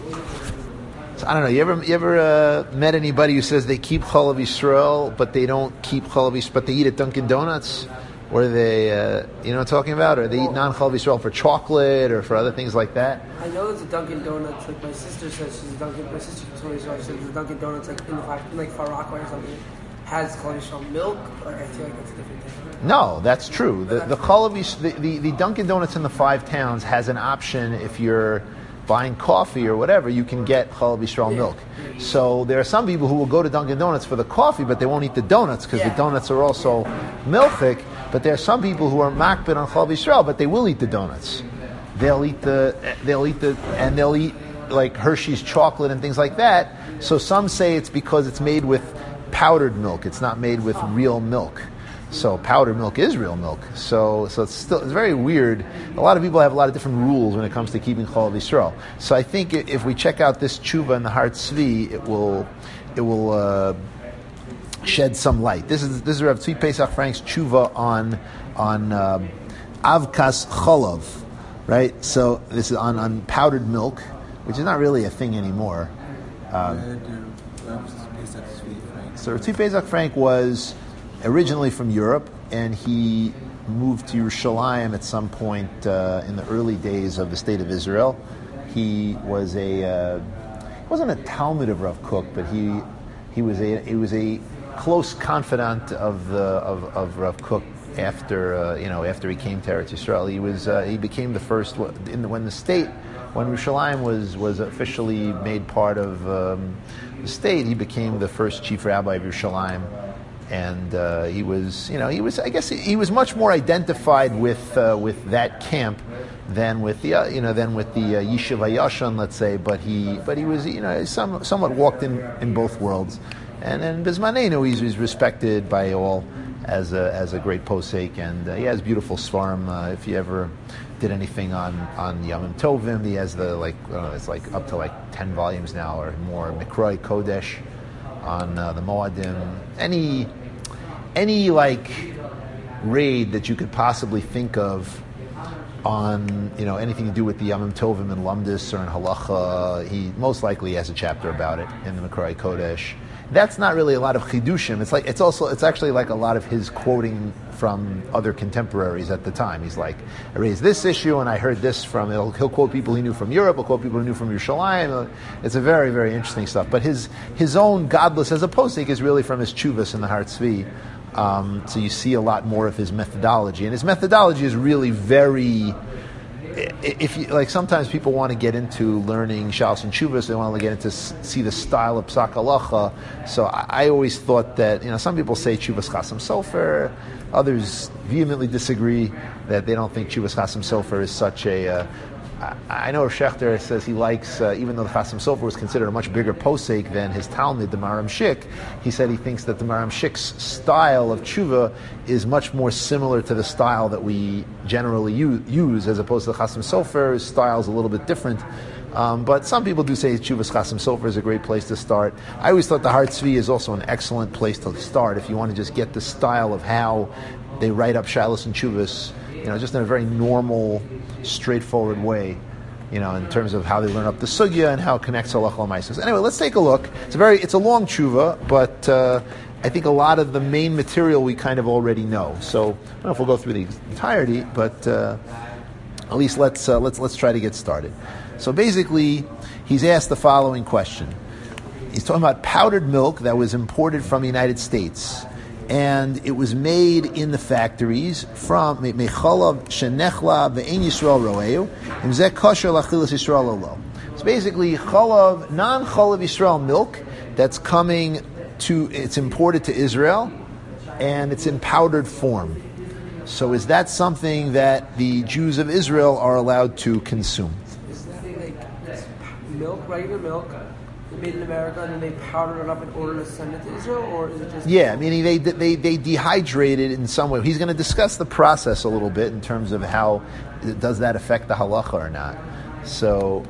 So I don't know. You ever met anybody who says they keep Chalav Yisrael, but they don't keep Chalav Yisrael, but they eat at Dunkin' Donuts? Or they, you know what I'm talking about? Or they eat non-Chalav Yisrael for chocolate or for other things like that? I know there's a Dunkin' Donuts. Like my sister says she's a Dunkin'. My sister told me she says there's a Dunkin' Donuts like in like Far Rockaway or something. Has Chalav Yisrael milk? Or I feel like that's a different thing. No, that's true. The Dunkin' Donuts in the 5 towns has an option if you're buying coffee or whatever, you can get Chalav Yisrael milk. So there are some people who will go to Dunkin' Donuts for the coffee, but they won't eat the donuts because the donuts are also milchic. But there are some people who are makbid on Chalav Yisrael, but they will eat the donuts. They'll eat like Hershey's chocolate and things like that. So some say it's because it's made with powdered milk. It's not made with real milk. So powdered milk is real milk. So it's very weird. A lot of people have a lot of different rules when it comes to keeping Chalav Yisrael. So I think if we check out this tshuva in the Har Tzvi, it will shed some light. This is Rav Tzvi Pesach Frank's tshuva on avkas chalav, right? So this is on powdered milk, which is not really a thing anymore. So Rav Tzvi Pesach Frank was originally from Europe, and he moved to Yerushalayim at some point in the early days of the State of Israel. He was he wasn't a Talmud of Rav Kook, but he was a close confidant of Rav Kook after he came to Eretz Yisrael. He became the first when Yerushalayim was officially made part of the state. He became the first chief rabbi of Yerushalayim. And he was much more identified with that camp than with the Yeshiva Yashan, let's say. But he was somewhat walked in both worlds. And then Bismanenu, he's respected by all as a great posek, and he has beautiful svarim. If you ever did anything on Yamim Tovim, he has it's like up to 10 volumes now or more. Mikroi Kodesh on the Moadim. Any raid that you could possibly think of on anything to do with the Yamim Tovim and Lumdis or in Halacha, he most likely has a chapter about it in the Mikroi Kodesh. That's not really a lot of chidushim. It's actually like a lot of his quoting from other contemporaries at the time. He's like, I raised this issue and I heard this from. He'll quote people he knew from Europe. He'll quote people he knew from Yerushalayim. It's a very, very interesting stuff. But his own godless as a posek is really from his chuvas in the Har Tzvi. So you see a lot more of his methodology, and his methodology is really very. If you sometimes people want to get into learning Shalos and Chuvas, they want to get into see the style of Psak Halacha. So I always thought that some people say Chuvas Chasam Sofer, others vehemently disagree that they don't think Chuvas Chasam Sofer is such a. I know Schechter says he likes, even though the Chasam Sofer was considered a much bigger posek than his Talmud, the Maram Shik, he said he thinks that the Maram Shik's style of tshuva is much more similar to the style that we generally use, as opposed to the Chasam Sofer. His style is a little bit different. But some people do say Chuvas Chasam Sofer is a great place to start. I always thought the Har Tzvi is also an excellent place to start if you want to just get the style of how they write up Shalos and Chuvas, just in a very normal, straightforward way, in terms of how they learn up the sugya and how it connects halacha l'maisos. Anyway, let's take a look. It's a long tshuva, but I think a lot of the main material we kind of already know. So I don't know if we'll go through the entirety, but at least let's try to get started. So basically, he's asked the following question. He's talking about powdered milk that was imported from the United States. And it was made in the factories from mechalav shenechla ve'ein Yisrael roeu imzeh kosher lachilas Yisrael lo. It's basically chalav, non-chalav Yisrael milk that's it's imported to Israel, and it's in powdered form. So is that something that the Jews of Israel are allowed to consume? Is that like milk, regular milk, made in America, and then they powder it up in order to send it to Israel, or is it just? Yeah, meaning they dehydrate it in some way. He's going to discuss the process a little bit in terms of how does that affect the halacha or not. So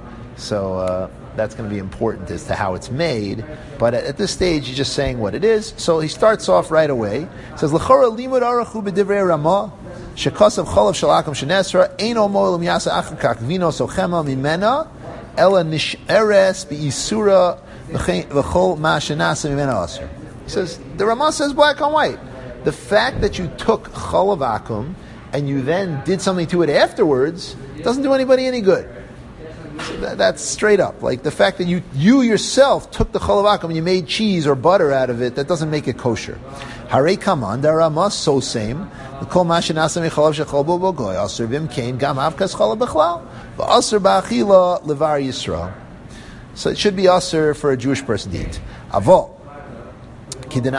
that's going to be important as to how it's made. But at this stage, he's just saying what it is. So he starts off right away. He says, "L'chora limud arachu b'divrei Ramah shekasav chalav shalakam shenesra ein omo elam yasa achakak vino sochema mimena." ela nisheres be'isura v'chol ma shenasa mimena aser. He says, the Ramah says black on white. The fact that you took chalav akum and you then did something to it afterwards doesn't do anybody any good. So that's straight up. Like the fact that you yourself took the chalav akum and you made cheese or butter out of it, that doesn't make it kosher. Harei kaman, the Ramah so same. The kol ma shenasa michalav shechol bo goy aser v'imkein gam avkas chalav bechlal v'aser ba'achila levar Yisrael. So it should be aser for a Jewish person to eat. Avol. So he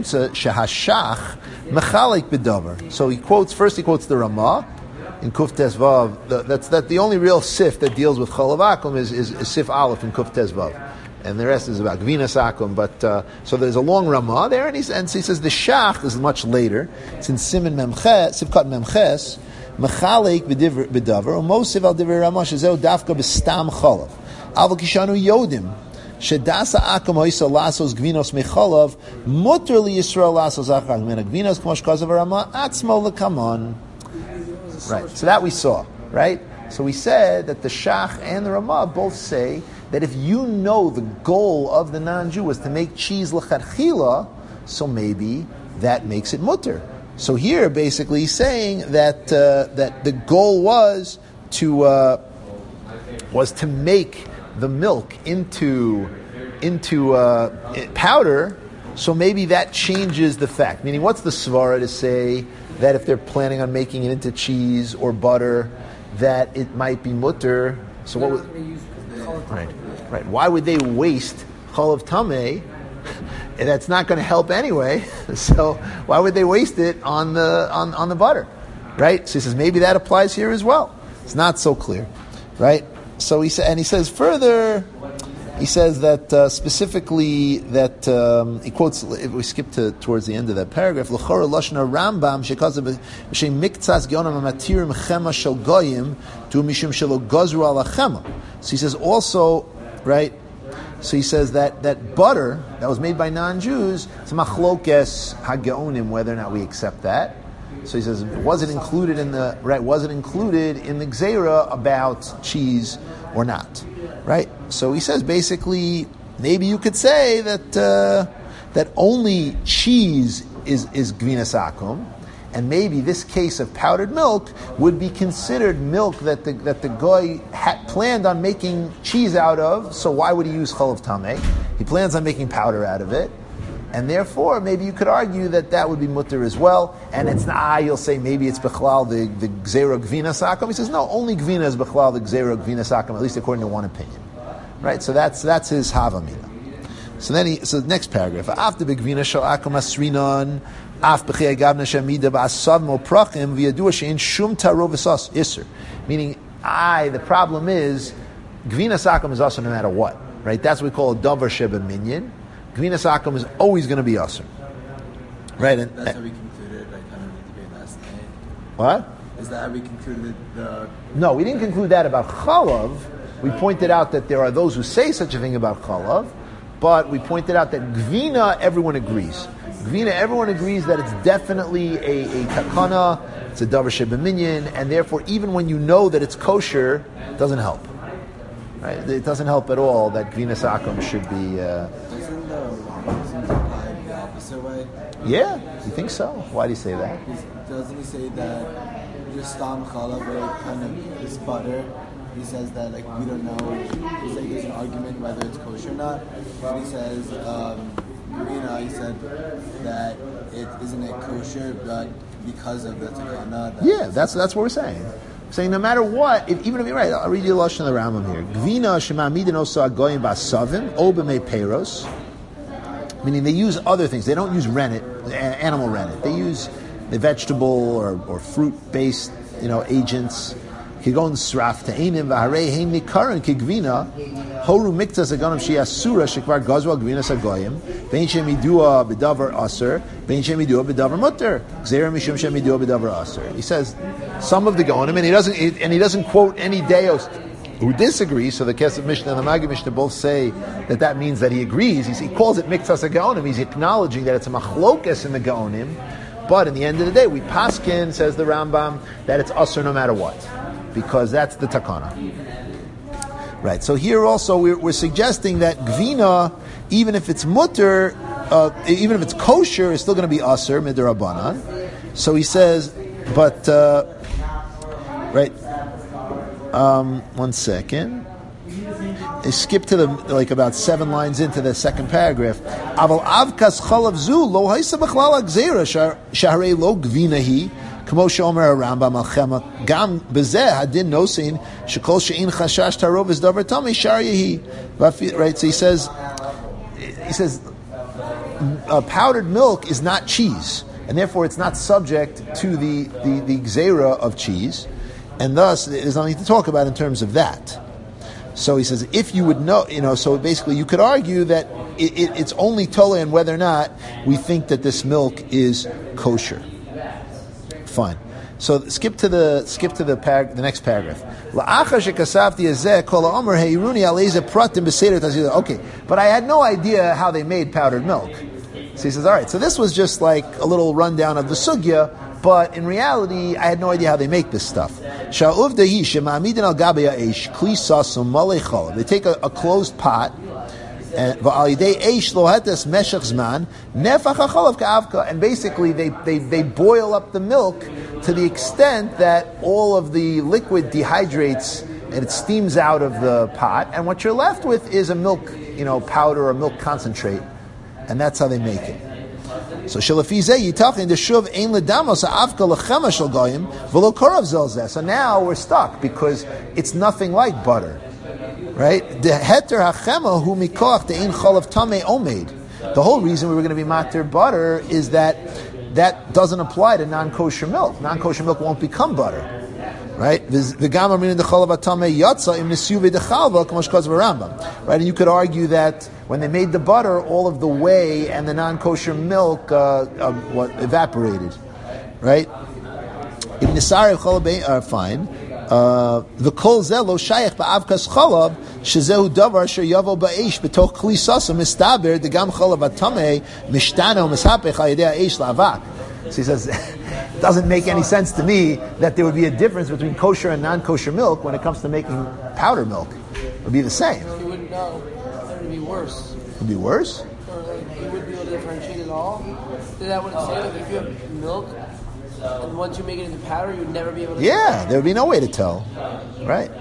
quotes the Ramah in Kuf Tes Vav. That's the only real sif that deals with chalav akum is sif aleph in Kuf Tes Vav, and the rest is about gvinas akum. But so there's a long Ramah there, and he says the shach is much later. It's in Siman Memches, Sivkat Memches, mechalik b'davar umosiv al divrei Ramah shezeu dafka b'stam chalav. Aval kishanu yodim. Shedasa akum hoisa lasos gvinos mecholav mutter li Yisrael lasos achar gvina gvinos k'mosh kazav Ramah atzmo lekamon. Right. So that we saw. Right. So we said that the Shach and the Ramah both say that if you know the goal of the non-Jew was to make cheese l'chadchila, so maybe that makes it mutter. So here, basically, he's saying that that the goal was to make the milk into powder, so maybe that changes the fact. Meaning, what's the svara to say that if they're planning on making it into cheese or butter, that it might be mutter? So what would right? Why would they waste chalav tameh? That's not going to help anyway. So why would they waste it on the butter? Right? So he says maybe that applies here as well. It's not so clear, right? So he says further. He says that specifically that he quotes. If we skip towards the end of that paragraph, l'chora lashna Rambam shekazav b'shem miktzas geonim amatirim chema shel goyim tu mishum shelo gozru ala chema. So he says also, right? So he says that butter that was made by non-Jews, it's machlokes hageonim whether or not we accept that. So he says, was it included in the gzeira about cheese or not? Right? So he says basically, maybe you could say that only cheese is gvinas akum, and maybe this case of powdered milk would be considered milk that the goy had planned on making cheese out of. So why would he use chalav tameh? He plans on making powder out of it. And therefore, maybe you could argue that would be mutter as well. And it's not, you'll say maybe it's bechlal the gzeira gvinas akum. He says, no, only gvina is bechlal the gzeira gvinas akum, at least according to one opinion. Right? So that's his havamina. So the next paragraph. After begvina shal akum asrinon, af b'chei gavna shamida ba'asav mo prachim v'yadua she'in shum taro v'sas iser. Meaning, the problem is, gvinas akum is also no matter what. Right? That's what we call a davar sheba minyan. Gvinas akum is always going to be asur, right? And that's how we concluded, like, kind of the debate last night. What? Is that how we concluded the? No, we didn't conclude that about chalav. We pointed out that there are those who say such a thing about chalav, but we pointed out that gvina, everyone agrees. Gvina, everyone agrees that it's definitely a takana, it's a davar sheba minyan, and therefore, even when you know that it's kosher, it doesn't help. Right? It doesn't help at all that gvinas akum should be. Doesn't the apply the opposite way? Yeah, you think so? Why do you say that? Doesn't he say that just stam challah, where it kind of is butter? He says that like we don't know. He's like there's an argument whether it's kosher or not. And he says, he said that it isn't it kosher, but because of the takana. Yeah, that's what we're saying. Saying no matter what, even if you're right, I'll read you the lashon of the Rambam here. Gvina shemamidin osa goyim basavim o b'mei peiros. Meaning they use other things. They don't use rennet, animal rennet. They use the vegetable or fruit-based, agents. Kigon sraf te'enim v'harei hein nikaron kigvina horu miktas aganam she'asura shekvar gazwa gvinas agoyim bein shemidua b'davar aser bein shemidua b'davar mutter gzeira mishum shemidua b'davar aser. He says some of the gonim, and he doesn't quote any deos who disagree. So the Kesef Mishnah and the Magid Mishnah both say that means that he agrees. He calls it miktas agonim. He's acknowledging that it's a machlokes in the gonim. But in the end of the day, we paskin, says the Rambam, that it's aser no matter what, because that's the takana. Right. So here also we're suggesting that gvina, even if it's mutter, even if it's kosher, is still going to be aser midrabanan. So he says, but right. 1 second. I skip to about 7 lines into the second paragraph. Aval avkas chalav zu lo haisa b'chlal agzera shaharei lo gvinahi kamo sheomer Rambam al chema gam bezeh hadin nosin shekol she'in chashash tarov is davar tamei shar yehi. Right. So he says powdered milk is not cheese, and therefore it's not subject to the gzera of cheese, and thus there's nothing to talk about in terms of that. So he says, if you would know, so basically you could argue that it's only tola and whether or not we think that this milk is kosher. Fine. So skip to the next paragraph. Okay, but I had no idea how they made powdered milk. So he says, all right, so this was just like a little rundown of the sugya, but in reality, I had no idea how they make this stuff. They take a closed pot, and basically they boil up the milk to the extent that all of the liquid dehydrates and it steams out of the pot, and what you're left with is a milk, powder or milk concentrate, and that's how they make it. So so now we're stuck because it's nothing like butter, right? The whole reason we were going to be matir butter is that doesn't apply to non-kosher milk. Non-kosher milk won't become butter, right? Right, and you could argue that when they made the butter, all of the whey and the non-kosher milk evaporated, right? Ibn Nisari are fine. The kol zelo shayach ba'avkas chalav shezehu davar asher yavo ba'esh b'toch kli sasa mistaber degam chalav atamei mishtano mishapech ha'yedei ha'esh la'avak. So he says, it doesn't make any sense to me that there would be a difference between kosher and non-kosher milk when it comes to making powder milk. It would be the same. You wouldn't know. It would be worse. It would be worse? Or you wouldn't be able to differentiate at all. Is that what it's saying? If you have milk, and once you make it into powder, you would never be able to tell. There would be no way to tell. Right?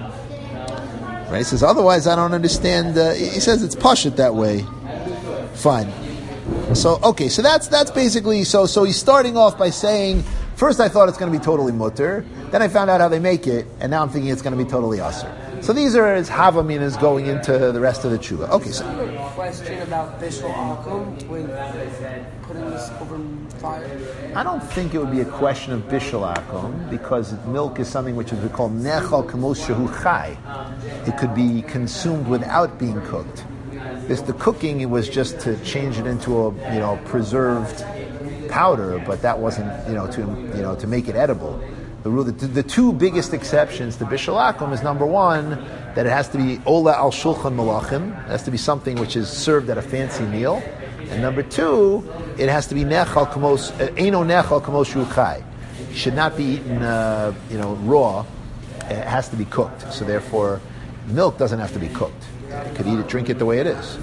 He says, otherwise I don't understand. He says it's pashut that way. Fine. So, okay, so that's basically, so he's starting off by saying, first I thought it's going to be totally mutter, then I found out how they make it, and now I'm thinking it's going to be totally asr. So these are his havaminas going into the rest of the tshuva. Okay, so. I have a question about bishul akum with putting this over fire. I don't think it would be a question of bishul akum, because milk is something which is called nechal kamos shehu chai. It could be consumed without being cooked. The cooking, it was just to change it into a preserved powder, but that wasn't to make it edible. The two biggest exceptions to bishul akum is, number one, that it has to be ola al shulchan malachim. It has to be something which is served at a fancy meal, and number two, it has to be nechal kamos eino nechal kamos shuchai. It should not be eaten raw. It has to be cooked. So therefore, milk doesn't have to be cooked. You could eat it, drink it the way it is.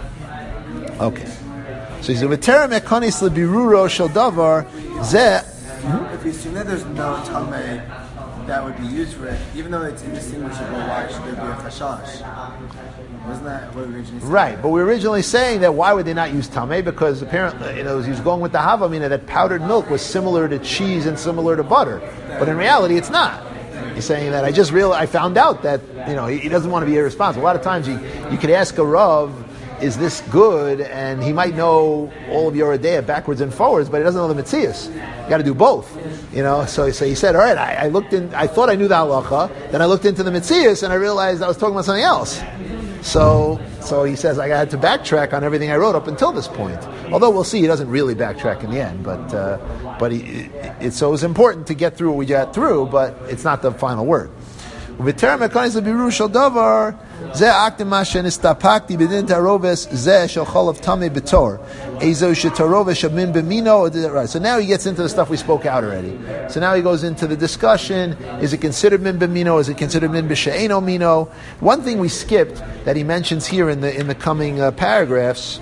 Okay. So he said, "V'terem ekonis lebiruro shel davar zeh." If you assume that there's no tamei that would be used for it, even though it's indistinguishable, why should there be a chashash? Wasn't that what we originally said? Right, but we were originally saying that why would they not use tamei? Because apparently, he was going with the havamina that powdered milk was similar to cheese and similar to butter, but in reality, it's not. He's saying that I found out that he doesn't want to be irresponsible. A lot of times you could ask a rav, is this good? And he might know all of your Yoredeya backwards and forwards, but he doesn't know the Metzias. You got to do both, So he said, all right, I looked in. I thought I knew the halacha. Then I looked into the Metzias, and I realized I was talking about something else. So he says I had to backtrack on everything I wrote up until this point. Although we'll see, he doesn't really backtrack in the end. But it was important to get through what we got through, but it's not the final word. ובטרם הכנס לבירור של דבר, זה אקט מה שנסתפקתי בדין תערובת זה של חלב טמא בתור. איזו שתערובת שמין במינו. Right. So now he gets into the stuff we spoke out already. So now he goes into the discussion, is it considered min b'mino, is it considered min b'she'eno mino? One thing we skipped that he mentions here in the coming paragraphs,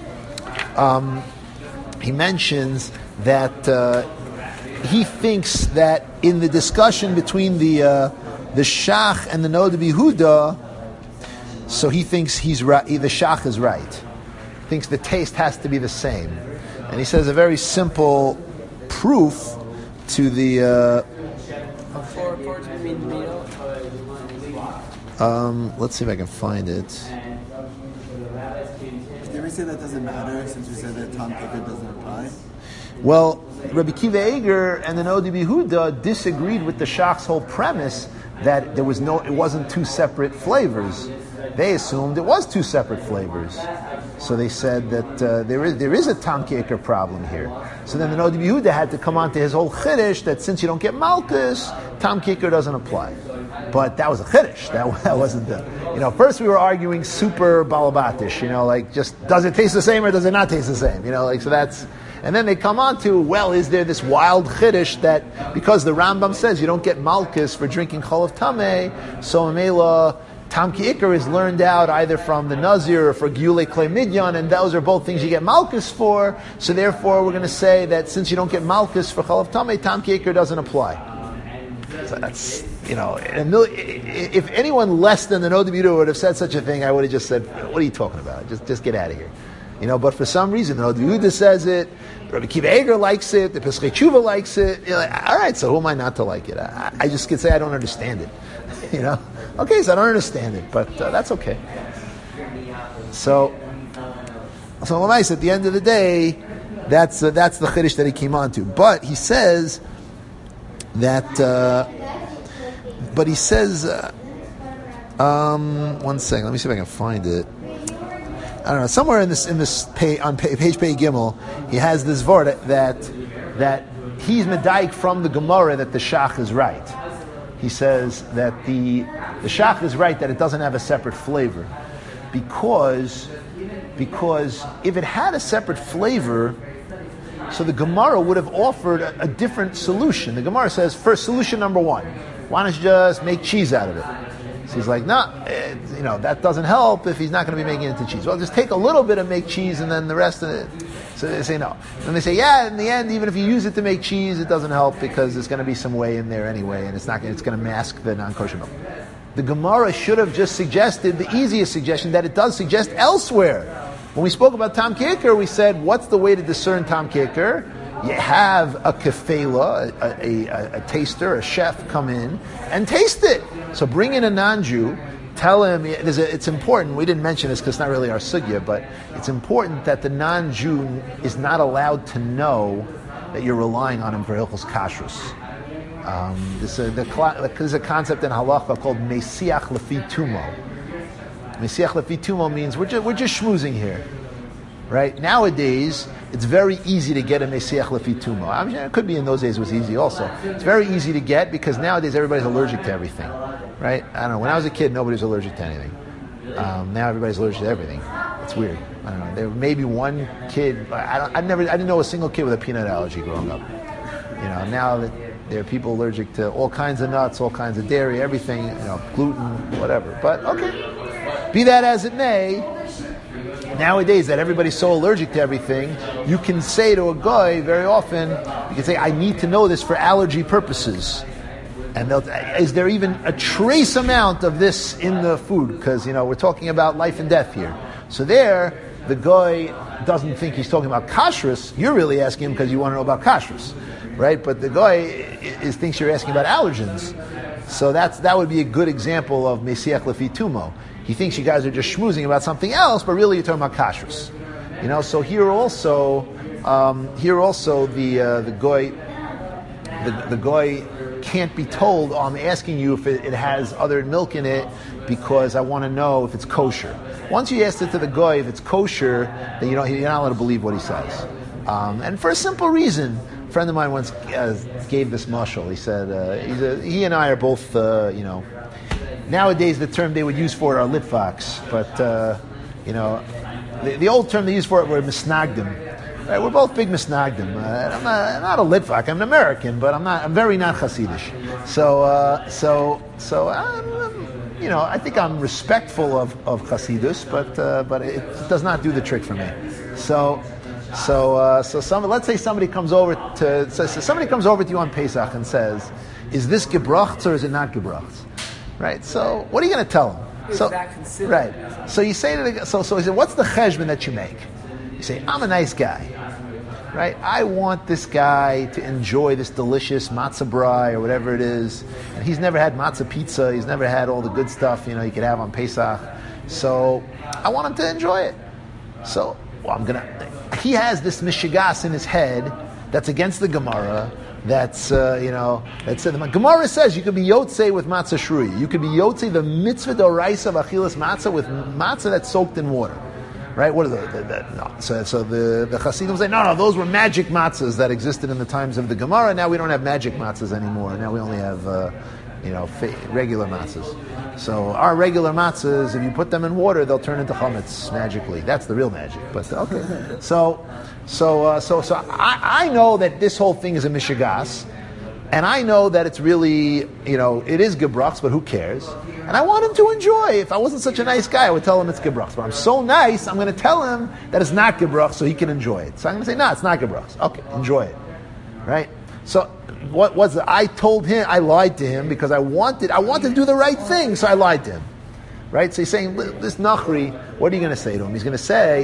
he mentions that he thinks that in the discussion between the Shach and the Noda B'Yehuda, so he thinks he's right. The Shach is right. Thinks the taste has to be the same, and he says a very simple proof to the. Let's see if I can find it. Did we say that doesn't matter since we said that Tom Kicker doesn't apply? Well, Rabbi Kiva Eger and the Noda B'Yehuda disagreed with the Shach's whole premise that it wasn't two separate flavors. They assumed it was two separate flavors. So they said that there is a Tam Kicker problem here. So then the Noda B'Yehuda had to come on to his whole chiddush that since you don't get Malkus, Tam Kicker doesn't apply. But that was a chiddush. That wasn't the... first we were arguing super balabatish, like just does it taste the same or does it not taste the same? So that's... And then they come on to, well, is there this wild chiddush that because the Rambam says you don't get Malkus for drinking Chalav Tameh, so Mamela... Tam Ki'ikr is learned out either from the Nazir or for Giulei Klei Midyan, and those are both things you get Malkus for, so therefore we're going to say that since you don't get Malkus for Chalav Tameh, Tam Ki'ikr doesn't apply. So that's, if anyone less than the Noda B'Yehuda would have said such a thing, I would have just said, what are you talking about? Just get out of here. But for some reason, the Noda B'Yehuda says it, Rabbi Kiva Eger likes it, the Pesachei Tshuva likes it. All right, so who am I not to like it? I just could say I don't understand it. Okay, so I don't understand it, but that's okay. So Lamais, at the end of the day, that's the chiddush that he came on to. But he says that. One second. Let me see if I can find it. I don't know. Somewhere in this page, on page Pei Gimel, he has this word that he's medaik from the Gemara that the Shach is right. He says that the Shach is right that it doesn't have a separate flavor, because if it had a separate flavor, so the Gemara would have offered a different solution. The Gemara says, first solution number one, why don't you just make cheese out of it? So he's like, that doesn't help if he's not going to be making it into cheese. Well, just take a little bit and make cheese, and then the rest of it. So they say no. And they say, in the end, even if you use it to make cheese, it doesn't help because there's going to be some whey in there anyway, and it's going to mask the non-kosher milk. The Gemara should have just suggested the easiest suggestion that it does suggest elsewhere. When we spoke about Tam Kicker, we said, what's the way to discern Tam Kicker? You have a kefela, a taster, a chef come in and taste it. So bring in a non-Jew, tell him, it's important, we didn't mention this because it's not really our sugya, but it's important that the non-Jew is not allowed to know that you're relying on him for Hilchos Kashrus. There's a concept in halacha called Mesiach Lefi Tumo. Mesiach Lefi Tumo means we're just schmoozing here. Right? Nowadays, it's very easy to get a Mesiach Lefi Tumo. I mean, it could be in those days it was easy also. It's very easy to get because nowadays everybody's allergic to everything. Right? I don't know. When I was a kid, nobody was allergic to anything. Now everybody's allergic to everything. It's weird. I don't know. There may be one kid. I didn't know a single kid with a peanut allergy growing up. Now that there are people allergic to all kinds of nuts, all kinds of dairy, everything, gluten, whatever. But okay, be that as it may. Nowadays, that everybody's so allergic to everything, you can say to a guy very often, you can say, I need to know this for allergy purposes. And is there even a trace amount of this in the food? Because, we're talking about life and death here. So there, the guy doesn't think he's talking about kashrus. You're really asking him because you want to know about kashrus, right? But the guy thinks you're asking about allergens. So that would be a good example of Mesiach Lefi Tumo. He thinks you guys are just schmoozing about something else, but really you're talking about kashrus. So here also the goy can't be told, I'm asking you if it has other milk in it because I want to know if it's kosher. Once you ask it to the goy if it's kosher, then you're not allowed to believe what he says. And for a simple reason, a friend of mine once gave this mashal. He said, he and I are both, Nowadays, the term they would use for it are litvaks, but the old term they used for it were misnagdim. Right, we're both big misnagdim. I'm not a litvak. I'm an American, but I'm very not Hasidish. I think I'm respectful of Hasidus, but it does not do the trick for me. Let's say somebody comes over to you on Pesach and says, "Is this gebracht or is it not gebracht?" Right. So what are you going to tell him? Right. So you say to the so he said, "What's the cheshbon that you make?" You say, "I'm a nice guy, right? I want this guy to enjoy this delicious matzah brai or whatever it is, and he's never had matzah pizza. He's never had all the good stuff you could have on Pesach. So I want him to enjoy it. So he has this mishigas in his head that's against the Gemara. That's the Gemara says you could be yotzei with matzah shrui. You could be yotzei the mitzvah d'oraisa of achilas matzah with matzah that's soaked in water." Right? What are no. So the Hasidim say, no, those were magic matzahs that existed in the times of the Gemara. Now we don't have magic matzahs anymore. Now we only have, regular matzahs. So our regular matzahs, if you put them in water, they'll turn into chametz magically. That's the real magic. But okay. So I know that this whole thing is a mishigas, and I know that it's really, it is gebrachs, but who cares? And I want him to enjoy. If I wasn't such a nice guy, I would tell him it's gebrachs. But I'm so nice, I'm going to tell him that it's not gebrachs so he can enjoy it. So I'm going to say, no, it's not gebrachs. Okay, enjoy it. Right? So what was it? I told him, I lied to him because I wanted to do the right thing, so I lied to him. Right? So he's saying, this Nachri, what are you going to say to him? You're going to say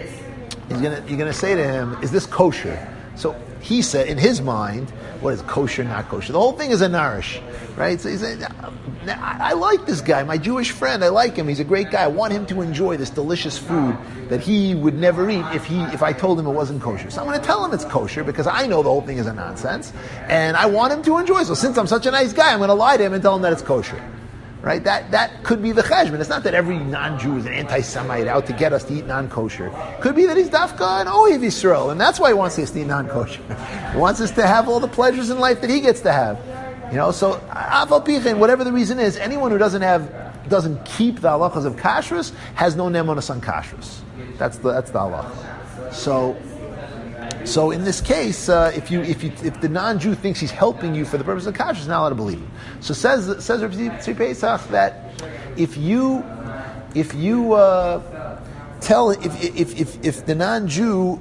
to him, is this kosher? So he said, in his mind, what is kosher, not kosher? The whole thing is a narish, right? So he said, I like this guy, my Jewish friend. I like him. He's a great guy. I want him to enjoy this delicious food that he would never eat if I told him it wasn't kosher. So I'm going to tell him it's kosher because I know the whole thing is a nonsense, and I want him to enjoy. So since I'm such a nice guy, I'm going to lie to him and tell him that it's kosher. Right? That could be the cheshbon. It's not that every non-Jew is an anti-Semite out to get us to eat non-kosher. Could be that he's dafka and ohev Yisrael, and that's why he wants us to eat non-kosher. He wants us to have all the pleasures in life that he gets to have. So afal pichin, whatever the reason is, anyone who doesn't keep the halachas of kashrus has no nemonas on kashrus. That's the halacha. So in this case, if the non-Jew thinks he's helping you for the purpose of kashrus, he's not allowed to believe him. So says Rabbi Tzvi Pesach that if the non-Jew,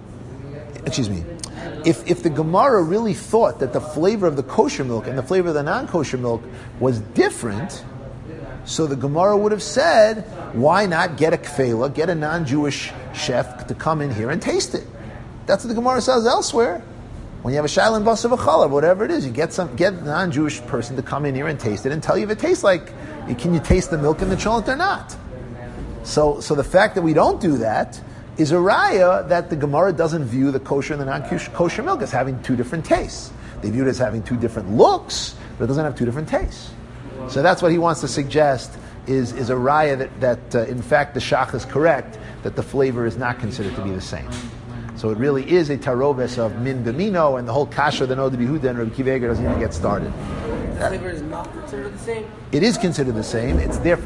if the Gemara really thought that the flavor of the kosher milk and the flavor of the non-kosher milk was different, so the Gemara would have said, why not get a kfela, get a non-Jewish chef to come in here and taste it? That's what the Gemara says elsewhere. When you have a shayla and basar v'chalav, whatever it is, you get a non-Jewish person to come in here and taste it and tell you if it tastes like, can you taste the milk in the cholent or not? So the fact that we don't do that is a raya that the Gemara doesn't view the kosher and the non-kosher milk as having two different tastes. They view it as having two different looks, but it doesn't have two different tastes. So that's what he wants to suggest is a raya that in fact the shach is correct, that the flavor is not considered to be the same. So it really is a tarobes of min b'mino, and the whole kasha, the Noda B'Yehuda and Rabbi Akiva Eiger doesn't even get started. The flavor is not considered the same? It is considered the same. It's a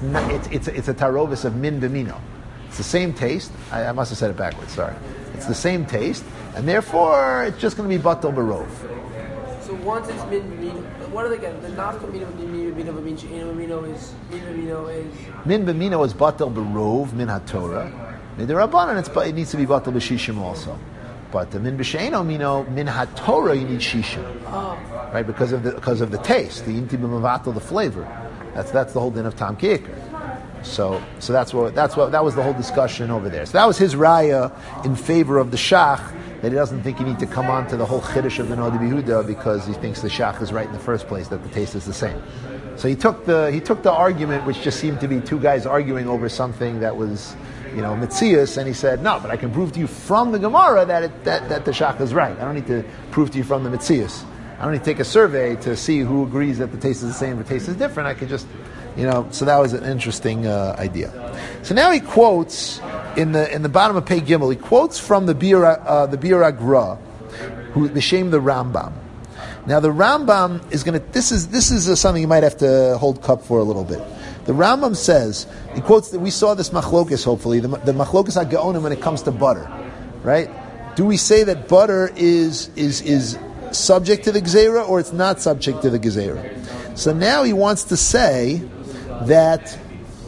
tarobes of min b'mino. It's the same taste. I must have said it backwards, sorry. It's the same taste, and therefore it's just going to be batal barov. So once it's min b'mino, what are they again? The nafka min b'mino is min b'mino is batal barov min haTorah. Midirabanan, it needs to be batal b'shishim also. But the min b'sheino mino min haTorah you need shishim, right? Because of the taste, the inti b'mavatal, the flavor. That's the whole din of tam k'ikar. So that was the whole discussion over there. So that was his raya in favor of the shach, that he doesn't think you need to come on to the whole chiddush of the Noda B'Yehuda because he thinks the shach is right in the first place, that the taste is the same. So he took the argument, which just seemed to be two guys arguing over something that was, mitzias, and he said, no, but I can prove to you from the Gemara that the shach is right. I don't need to prove to you from the mitzias. I don't need to take a survey to see who agrees that the taste is the same or the taste is different. I could just, so that was an interesting idea. So now he quotes in the bottom of Pei Gimel. He quotes from the Bir Agra, who b'shem the Rambam. Now the Rambam is going to. This is something you might have to hold cup for a little bit. The Rambam says, he quotes that we saw this machlokes, hopefully, the machlokes HaGeonim when it comes to butter, right? Do we say that butter is subject to the Gezerah or it's not subject to the Gezerah? So now he wants to say that,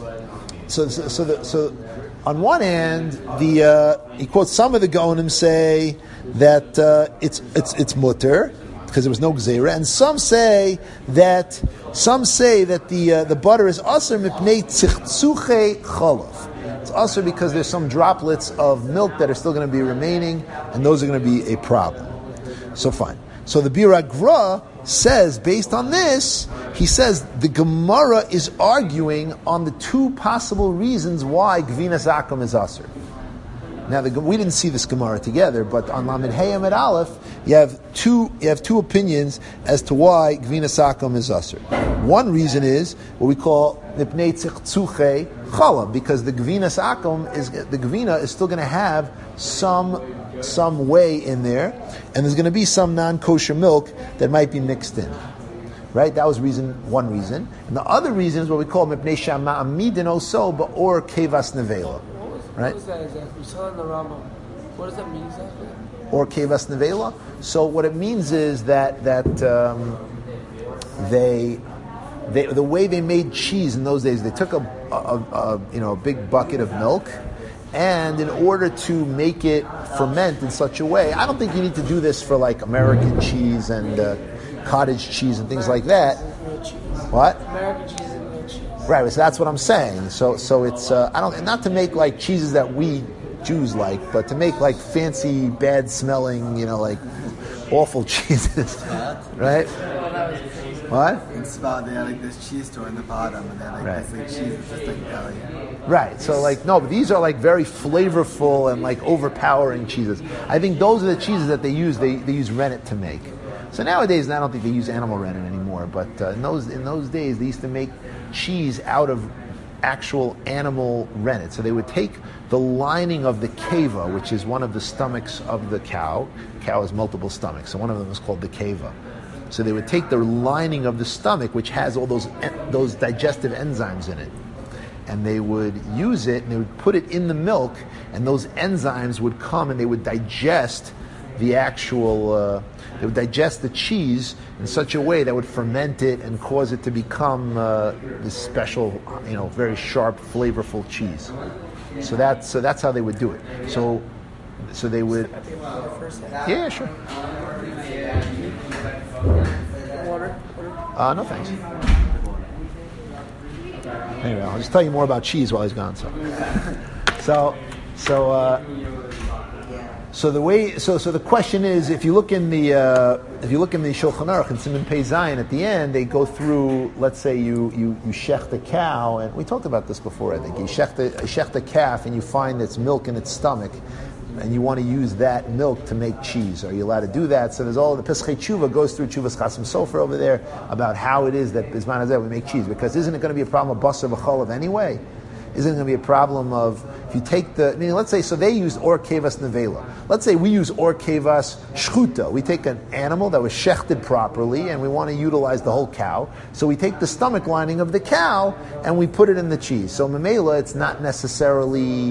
so on one hand, he quotes some of the Geonim say that it's mutter, because there was no Gezerah, and some say that the butter is aser mipnei tzichtzuche chalav. It's aser because there's some droplets of milk that are still going to be remaining, and those are going to be a problem. So fine. So the Biragra says, based on this, he says the Gemara is arguing on the two possible reasons why Gvinas Akum is aser. Now, we didn't see this Gemara together, but on Lamed Hey Amid Aleph, you have two opinions as to why Gvinas Akum is aser. One reason is what we call Nipnei Tzichtzuche Chala, because the Gvinas Akum the Gvina is still going to have some whey in there, and there's going to be some non-kosher milk that might be mixed in. Right? That was one reason. And the other reason is what we call Mipnei Shama Amidin Oso Ba'or Kevas Nevela. Right? What is that exactly? We saw in the Rambam. What does that mean exactly? Or Kevas Nevela. So what it means is that the way they made cheese in those days, they took a big bucket of milk, and in order to make it ferment in such a way, I don't think you need to do this for like American cheese and cottage cheese and things like that. What? American cheese and real cheese. Right, so that's what I'm saying. So it's not to make like cheeses that we Jews like, but to make like fancy, bad smelling, like awful cheeses, right? What? In Spa, they had like this cheese store in the bottom, and then this like cheese is just like belly. Right. So but these are like very flavorful and like overpowering cheeses. I think those are the cheeses that they use. They use rennet to make. So nowadays, I don't think they use animal rennet anymore. But in those days, they used to make cheese out of actual animal rennet. So they would take the lining of the keva, which is one of the stomachs of the cow. Cow has multiple stomachs, so one of them is called the keva. So they would take the lining of the stomach, which has all those digestive enzymes in it, and they would use it and they would put it in the milk, and those enzymes would come and they would digest the actual. They would digest the cheese in such a way that would ferment it and cause it to become this special, very sharp, flavorful cheese. So that's how they would do it. So they would. Yeah, sure. Water? No thanks. Anyway, I'll just tell you more about cheese while he's gone. So the question is, if you look in the Shulchan Aruch and Siman Pei Zayin at the end, they go through. Let's say you shecht a cow, and we talked about this before. I think you shecht a calf, and you find its milk in its stomach, and you want to use that milk to make cheese. Are you allowed to do that? So there's all the Pesachei Tshuva goes through Tshuvas Chasim Sofer over there about how it is that Bisman Hazeh we make cheese. Because isn't it going to be a problem of basar v'chalav anyway? Isn't it going to be a problem of if you take let's say, so they use or kevas nevela. Let's say we use or kevas shchuta. We take an animal that was shechted properly and we want to utilize the whole cow. So we take the stomach lining of the cow and we put it in the cheese. So memela, it's not necessarily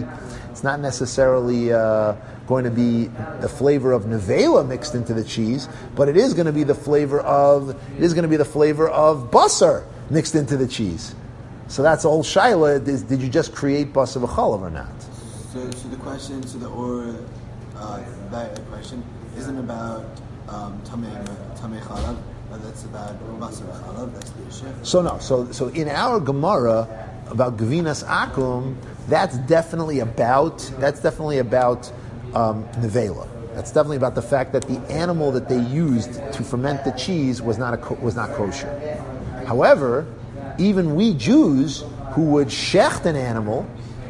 going to be the flavor of nevela mixed into the cheese, but it is going to be the flavor of basar mixed into the cheese. So that's the whole shaila. Did you just create basar v'chalav or not? So the question, that question isn't about tamei chalav, but that's about basar v'chalav. That's the issue. So no. So in our Gemara about Gvinas Akum, that's definitely about nevela. That's definitely about the fact that the animal that they used to ferment the cheese was not kosher. However, even we Jews who would shecht an animal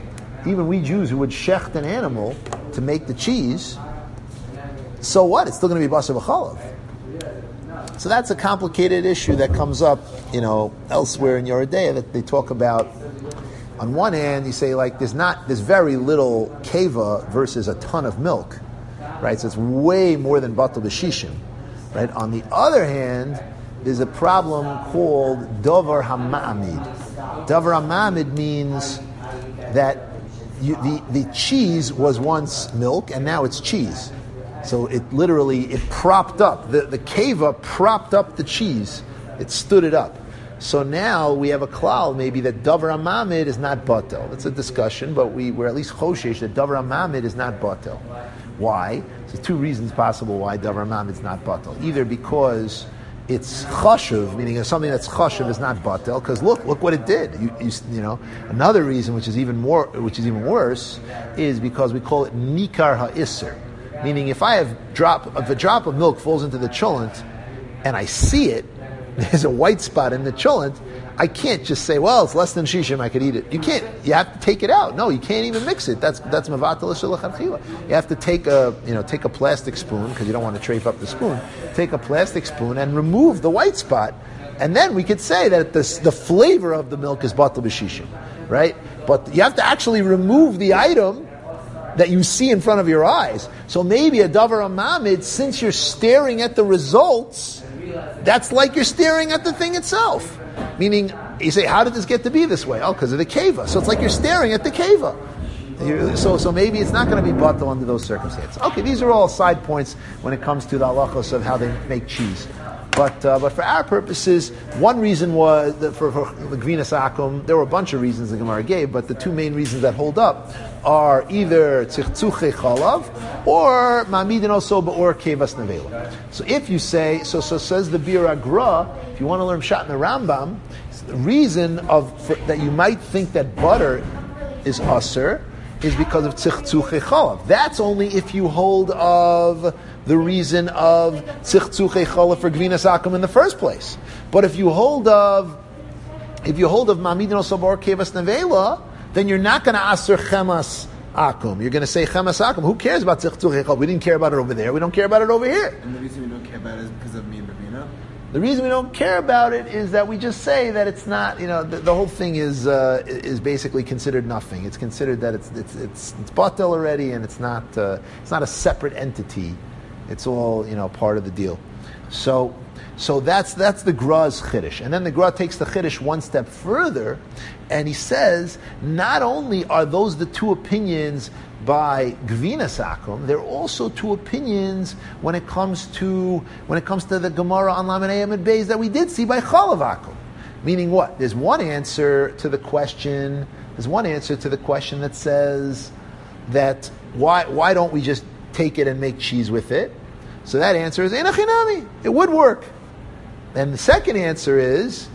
to make the cheese, so what? It's still going to be basar v'chalav. So that's a complicated issue that comes up, elsewhere in Yoreh De'ah that they talk about. On one hand, you say there's very little keva versus a ton of milk, right? So it's way more than batal b'shishim, right? On the other hand, there's a problem called dovar hama'amid. Davar Mamid means that the cheese was once milk and now it's cheese. So it propped up, the keva propped up the cheese. It stood it up. So now we have a klal maybe that Davar Mamid is not batel. That's a discussion, but we're at least choshesh that Davar Mamid is not batel. Why? So two reasons possible why Davar Mamid is not batel. Either because it's chashuv, meaning something that's chashuv is not batel, because look what it did. You know. Another reason, which is even worse, is because we call it nikar ha'isser, meaning if a drop of milk falls into the cholent and I see it, there's a white spot in the cholent, I can't just say, well, it's less than shishim, I could eat it. You can't. You have to take it out. No, you can't even mix it. That's mevatel l'chadchila. You have to take a plastic spoon, because you don't want to trafe up the spoon. Take a plastic spoon and remove the white spot, and then we could say that the flavor of the milk is batel b'shishim, right? But you have to actually remove the item that you see in front of your eyes. So maybe a davar mamid, since you're staring at the results, that's like you're staring at the thing itself. Meaning, you say, how did this get to be this way? Oh, because of the keva. So it's like you're staring at the keva. So maybe it's not going to be batel under those circumstances. Okay, these are all side points when it comes to the halachos of how they make cheese. But for our purposes, one reason was that for the gvinas akum, there were a bunch of reasons the Gemara gave, but the two main reasons that hold up are either tzictzuche chalav or ma'amidin also or kevas nevela. So if you say, so says the Bir Agra, if you want to learn Pshat in the Rambam, the reason that you might think that butter is aser is because of tzictzuche chalav. That's only if you hold of the reason of tzictzuche chalav for gvinas akum in the first place. But if you hold of ma'amidin also or kevas nevela, then you're not going to aser chemas akum. You're going to say chemas akum. Who cares about tzictzuche chalav? We didn't care about it over there. We don't care about it over here. And the reason we don't care about it is because of me and Ravina? The reason we don't care about it is that we just say that it's not, the whole thing is basically considered nothing. It's considered that it's batel already, and it's not a separate entity. It's all, part of the deal. So that's the Gra's chiddush. And then the Gra takes the chiddush one step further, and he says, not only are those the two opinions by Gvinas Akum, there are also two opinions when it comes to the Gemara on Lamed Amid Beis that we did see by Chalav Akum. Meaning what? There's one answer to the question that says that why don't we just take it and make cheese with it? So that answer is Enachinami. It would work. And the second answer is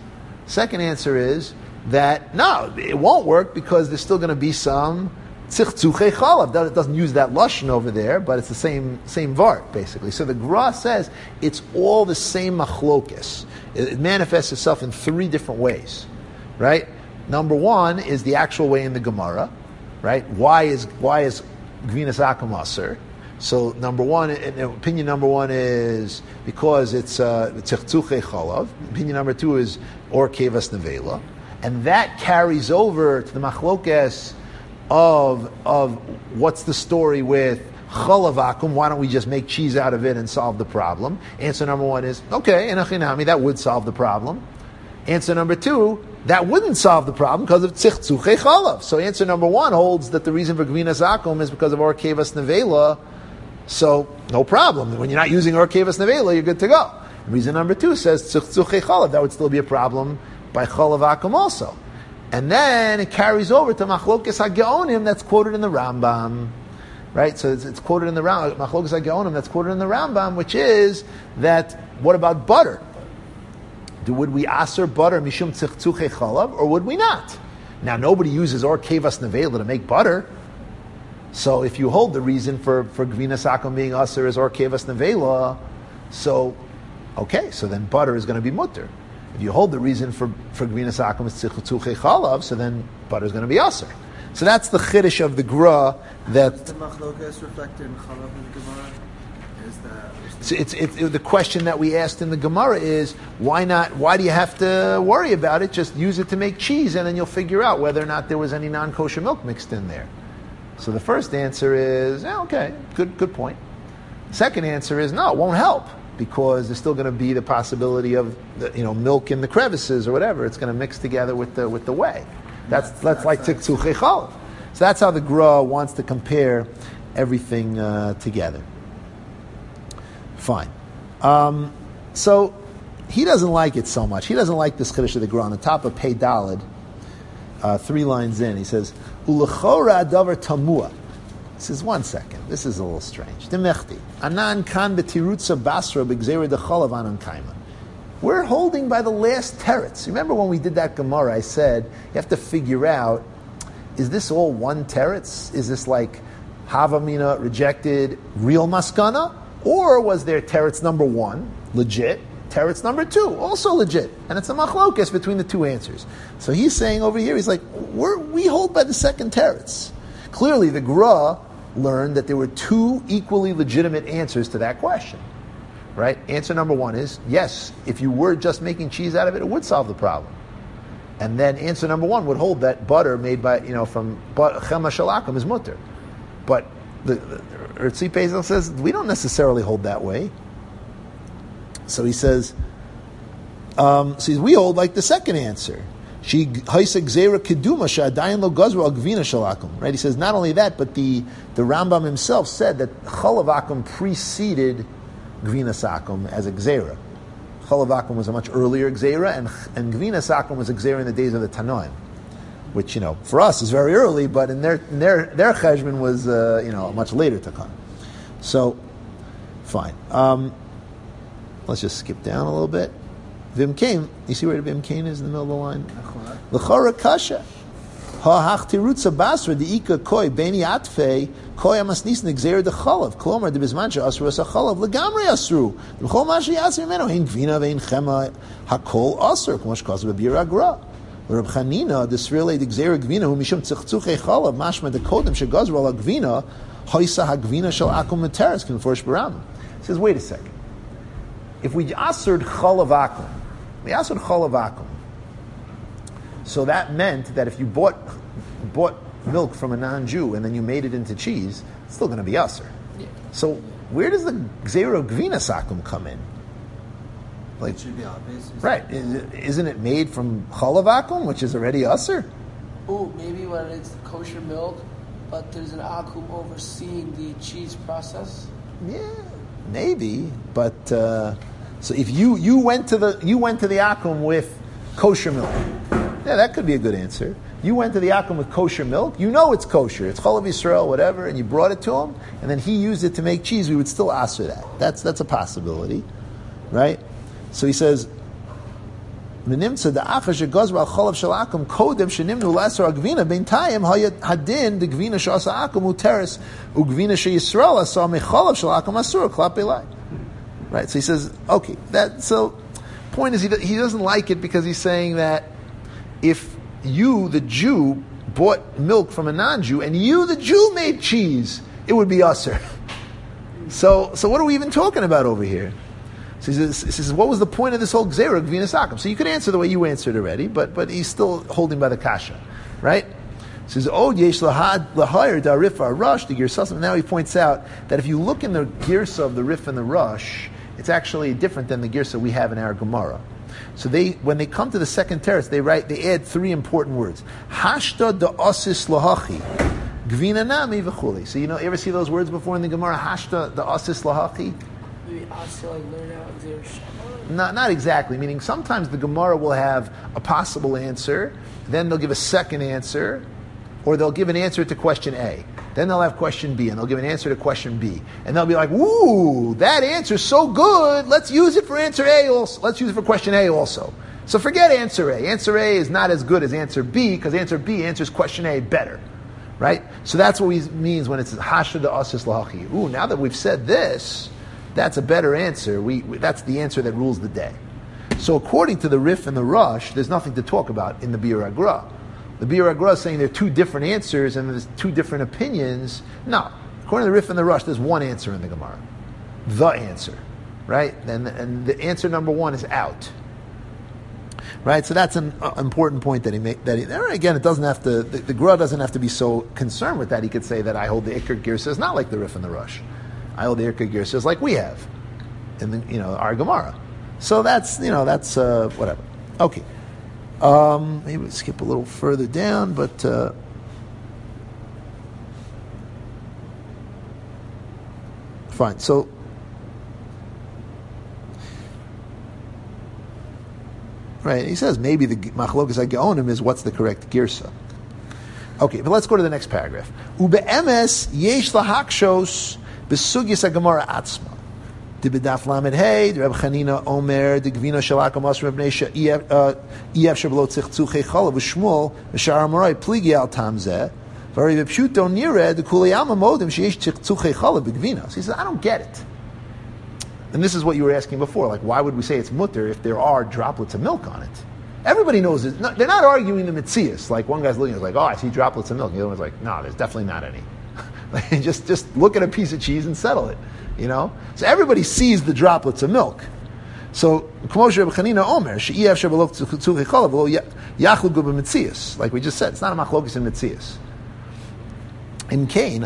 that no, it won't work because there's still going to be some tzictzuche chalav. It doesn't use that lashon over there, but it's the same vart basically. So the Gra says it's all the same machlokes. It manifests itself in three different ways, right? Number one is the actual way in the Gemara, right? Why is gvinas akum aser? So opinion number one is because it's tzictzuche chalav. Opinion number two is or kevas nevela, and that carries over to the machlokes of what's the story with chalav akum. Why don't we just make cheese out of it and solve the problem? Answer number one is okay, enachinami, that would solve the problem. Answer number two, that wouldn't solve the problem because of tzictzuche chalav. So answer number one holds that the reason for gvinas akum is because of or kevas nevela. So, no problem. When you're not using or kevas nevela, you're good to go. Reason number two says tzictzuche chalav. That would still be a problem by chalav akum also. And then it carries over to machlokes hageonim that's quoted in the Rambam. Right? So it's quoted in the Rambam. Machlokes hageonim that's quoted in the Rambam, which is that, what about butter? Would we aser butter mishum tzictzuche chalav, or would we not? Now, nobody uses or kevas nevela to make butter. So if you hold the reason for gvinas akum being aser is or kevas nevela, so then butter is going to be mutter. If you hold the reason for gvinas akum is tzictzuche chalav, so then butter is going to be aser. So that's the chiddush of the Gra that the machlokas reflected in chalav in the Gemara. So it's the question that we asked in the Gemara is, why not? Why do you have to worry about it? Just use it to make cheese, and then you'll figure out whether or not there was any non-kosher milk mixed in there. So the first answer is, okay, good point. Second answer is, no, it won't help, because there's still going to be the possibility of milk in the crevices or whatever. It's going to mix together with the whey. That's like tiksuchei chalav. So that's how the Gra wants to compare everything together. Fine. So he doesn't like it so much. He doesn't like this chiddush of the Gra. On the top of Pei Daled, 3 lines in, he says, "Ulechora davar tamua." He says, one second, this is a little strange. Demechti anan kan betirutza basra b'gzeira dechalav anan kaima. We're holding by the last teretz. Remember when we did that Gemara, I said you have to figure out, is this all one teretz? Is this like Havamina rejected real maskana? Or was there teretz number 1, legit, teretz number 2, also legit? And it's a machlokes between the two answers. So he's saying over here, he's like, we hold by the second teretz. Clearly the Gra learned that there were 2 equally legitimate answers to that question. Right? Answer number 1 is, yes, if you were just making cheese out of it, it would solve the problem. And then answer number 1 would hold that butter made by, from chema shalakum is mutter. But the Ritzi Pesach says, we don't necessarily hold that way. So he says, we hold like the second answer. She haisa gzeira keduma shadayin lo gazru al gvina shalakum. Right? He says not only that, but the Rambam himself said that chalav akum preceded gvina sakum as a gzeira. Chalav akum was a much earlier gzeira, and gvina sakum was a gzeira in the days of the Tanoim, which for us is very early, but in their cheshbon was much later to come. So, fine. Let's just skip down a little bit. Vimkain, you see where the Vimkain is in the middle of the line? L'chora kasha. Ha hachtirutza basra diika koi beni atfei koi amasnis negzer de chalav. Kolomar de bizmancha asru asa chalav legamri asru. L'chol mashi asru meno hein gvina vein chema hakol asru. K'mosh kazu b'bir agra. Reb Chanina disrele de gzer gvina hu mishum tzchuchei chalav mashma de kodem shegazru al gvina hoisa hagvina shel akum materes kinforsh baram. He says, wait a second. If we aserd chalav akum, we aserd chalav akum. So that meant that if you bought milk from a non-Jew and then you made it into cheese, it's still going to be aser. Yeah. So where does the gzeira gvina sakum come in? Like, it should be obvious. Right? Isn't it made from chalav akum, which is already aser? Oh, maybe when it's kosher milk, but there's an akum overseeing the cheese process. Yeah, maybe. But so if you went to the akum with kosher milk. Yeah, that could be a good answer. You went to the akum with kosher milk. You know it's kosher. It's chalav Yisrael, whatever, and you brought it to him, and then he used it to make cheese. We would still answer that. That's a possibility, right? So he says, "Menimtza the achash gazra al chalav shel akum kodem shenimnu la'asar agvina beintayim hadin the gvina shasa akum uteres ugvina she Yisrael asa mechalav shel akum asur klapelai." Right. So he says, okay. Point is he doesn't like it because he's saying that if you, the Jew, bought milk from a non-Jew, and you, the Jew, made cheese, it would be usser. So what are we even talking about over here? So he says, what was the point of this whole gzeira gvina sakum? So you could answer the way you answered already, but he's still holding by the kasha, right? He says, oh, yesh lahayr da rifa rush the girsas. Now he points out that if you look in the girsa of the rif and the rush, it's actually different than the girsa we have in our Gemara. So when they come to the second teretz, they add 3 important words. Hashta da asis lahachi, gvina nami v'chuli. So you ever see those words before in the Gemara? Hashta da asis lahachi. Maybe also learn out their Shabbat. Not exactly. Meaning sometimes the Gemara will have a possible answer, then they'll give a second answer, or they'll give an answer to question A. Then they'll have question B, and they'll give an answer to question B. And they'll be like, woo, that answer's so good, let's use it for answer A also. Let's use it for question A also. So forget answer A. Answer A is not as good as answer B, because answer B answers question A better. Right? So that's what he means when it says, Hasha da asis lahachi. Ooh, now that we've said this, that's a better answer. That's the answer that rules the day. So according to the Rif and the Rush, there's nothing to talk about in the Bir Agra. The Bir Agra is saying there are 2 different answers and there's 2 different opinions. No. According to the Rif and the Rush, there's one answer in the Gemara. The answer. Right? And the answer number 1 is out. Right? So that's an important point that he made. Again, it doesn't have to, the Gra doesn't have to be so concerned with that. He could say that I hold the Iker Girsa is not like the Rif and the Rush. I hold the Iker Girsa is like we have. in the, our Gemara. So that's whatever. Okay. Maybe we'll skip a little further down, but fine. So right, he says maybe the machlokas hageonim is what's the correct girsa. Okay, but let's go to the next paragraph. Ube'emes yesh lahakshos besugyas hagemara atzma. Dibidaf lamed hey, Reb Chanina Omer, the Gvina Shalakam Asr Rebnei Ef Shablo Tzich Chalav Shmuel Mishar Amorai Pligi Al Tamzeh. Very Pshuto Nire the Kuliyama Modim Sheish Tzich Chalav Gvina. So he says, I don't get it. And this is what you were asking before. Like, why would we say it's mutter if there are droplets of milk on it? Everybody knows it. No, they're not arguing the mitzias. Like one guy's looking, he's like, oh, I see droplets of milk. The other one's like, no, there's definitely not any. Like, just look at a piece of cheese and settle it. So everybody sees the droplets of milk. So like we just said, it's not a machlokes in mitzias. In Cain,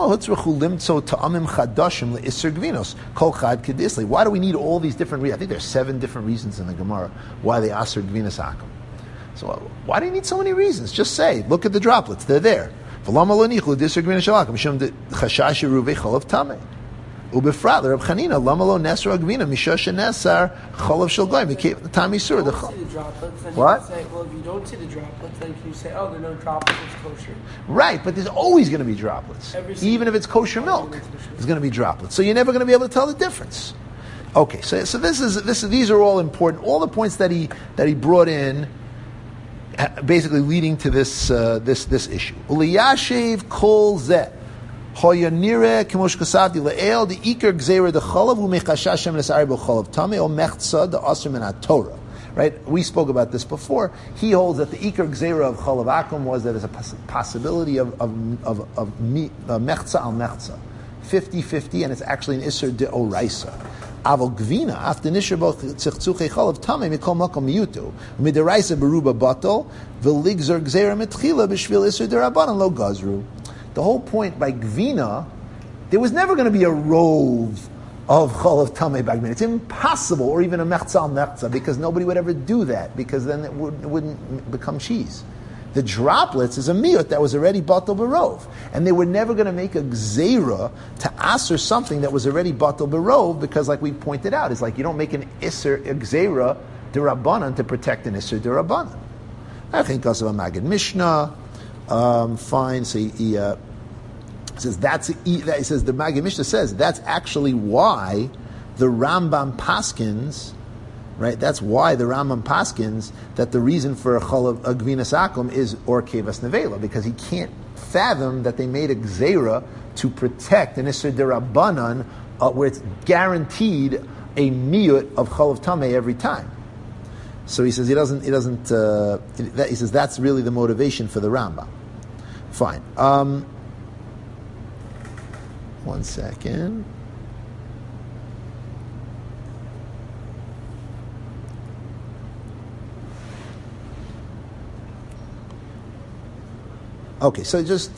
why do we need all these different reasons? I think there's 7 different reasons in the Gemara why they aser gvinas akum. So why do you need so many reasons? Just say, look at the droplets, they're there. Ubefrat, Reb Chanina, Lamalo Nesra Agvina, Mishosh Nesar, Cholav Shalgoy, the Tami Sur. What? Say, well, if you don't see the droplets, then can you say, oh, there are no droplets, it's kosher? Right, but there's always going to be droplets. Even if it's kosher milk, there's going to be droplets. So you're never going to be able to tell the difference. Okay, so these are all important. All the points that he brought in, basically leading to this issue. Uliyashev kol zeh. Hoyanire kimosh kasavdi le'el the ikar gzeira the chalav umechashashem nesari b'chalav tamei o mechza the asr min Torah. Right, we spoke about this before. He holds that the ikar gzeira of chalav akum was that there's a possibility of mechza al mechza, 50-50, and it's actually an isser de oraisa. Aval gvina after nisher both tziczuchei chalav tamei mikol makom miyutu mideraisa beruba batal v'ligzer gzeira mitchila b'shvil isser de rabbanan lo gazru. The whole point by Gvina, there was never going to be a rove of Chalav Tamei Bagmin. It's impossible, or even a Mechza al Mechza, because nobody would ever do that, because then it wouldn't become cheese. The droplets is a miyut that was already batal berov, and they were never going to make a gzeira to aser something that was already batal berov, because like we pointed out, it's like you don't make an iser, a gzeira derabbanan to protect an iser derabbanan. I think also a Magid Mishnah. Fine. So he says he says the Maggid Mishnah says that's actually why the Rambam paskins, right? That's why the Rambam paskins that the reason for a gvinas akum is or kevas nevela, because he can't fathom that they made a gzeira to protect an isser derabanan where it's guaranteed a miyut of chalav tamei every time. So he says he says that's really the motivation for the Rambam. Fine. 1 second. Okay, so just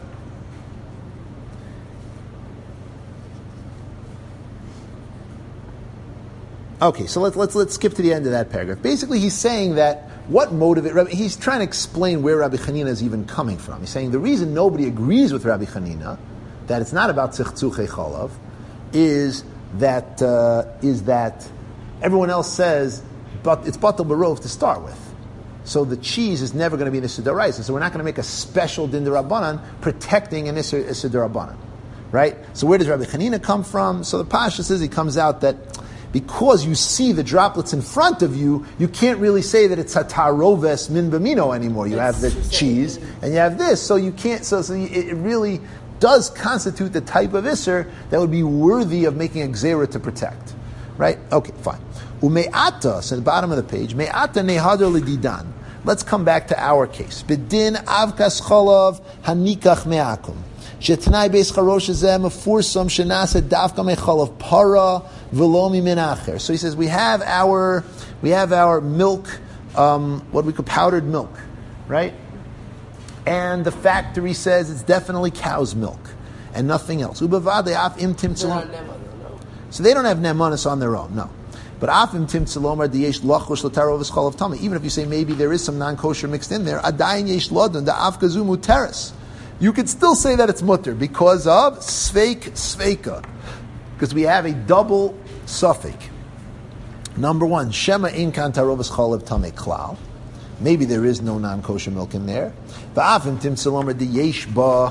okay, so let's skip to the end of that paragraph. Basically, he's saying that what motivates. He's trying to explain where Rabbi Chanina is even coming from. He's saying the reason nobody agrees with Rabbi Chanina that it's not about tzich chalav is that everyone else says, but it's batal barov to start with. So the cheese is never going to be an Issur D'Oraisa. So we're not going to make a special Din D'Rabbanan protecting an Issur D'Rabbanan. Right? So where does Rabbi Chanina come from? So the Pasha says he comes out that because you see the droplets in front of you, you can't really say that it's a taroves min bamino anymore. You have the cheese and you have this, so you can't. So it really does constitute the type of Issur that would be worthy of making a gzera to protect. Right? Okay, fine. Ume'ata, so at the bottom of the page, me'ata nehadar l'didan. Let's come back to our case. B'din avkas cholav hanikach me'akum. Shetnai beis charosh hazeh mefursam shenasa davka mecholav para v'lo mimin acher. So he says we have our milk, what we call powdered milk, right? And the factory says it's definitely cow's milk and nothing else. Ubavade af im timtzum. So they don't have nemanis on their own, no. But afim tim tzilomar diyesh lachush l'taro v'schol of tamei. Even if you say maybe there is some non-kosher mixed in there, adayin yesh lodun da'af gazumu teres. You could still say that it's mutter because of sveika. Because we have a double suffix. Number one, shema in kan taro v'schol of tamei klal. Maybe there is no non-kosher milk in there. Va'afim tim tzilomar diyesh ba.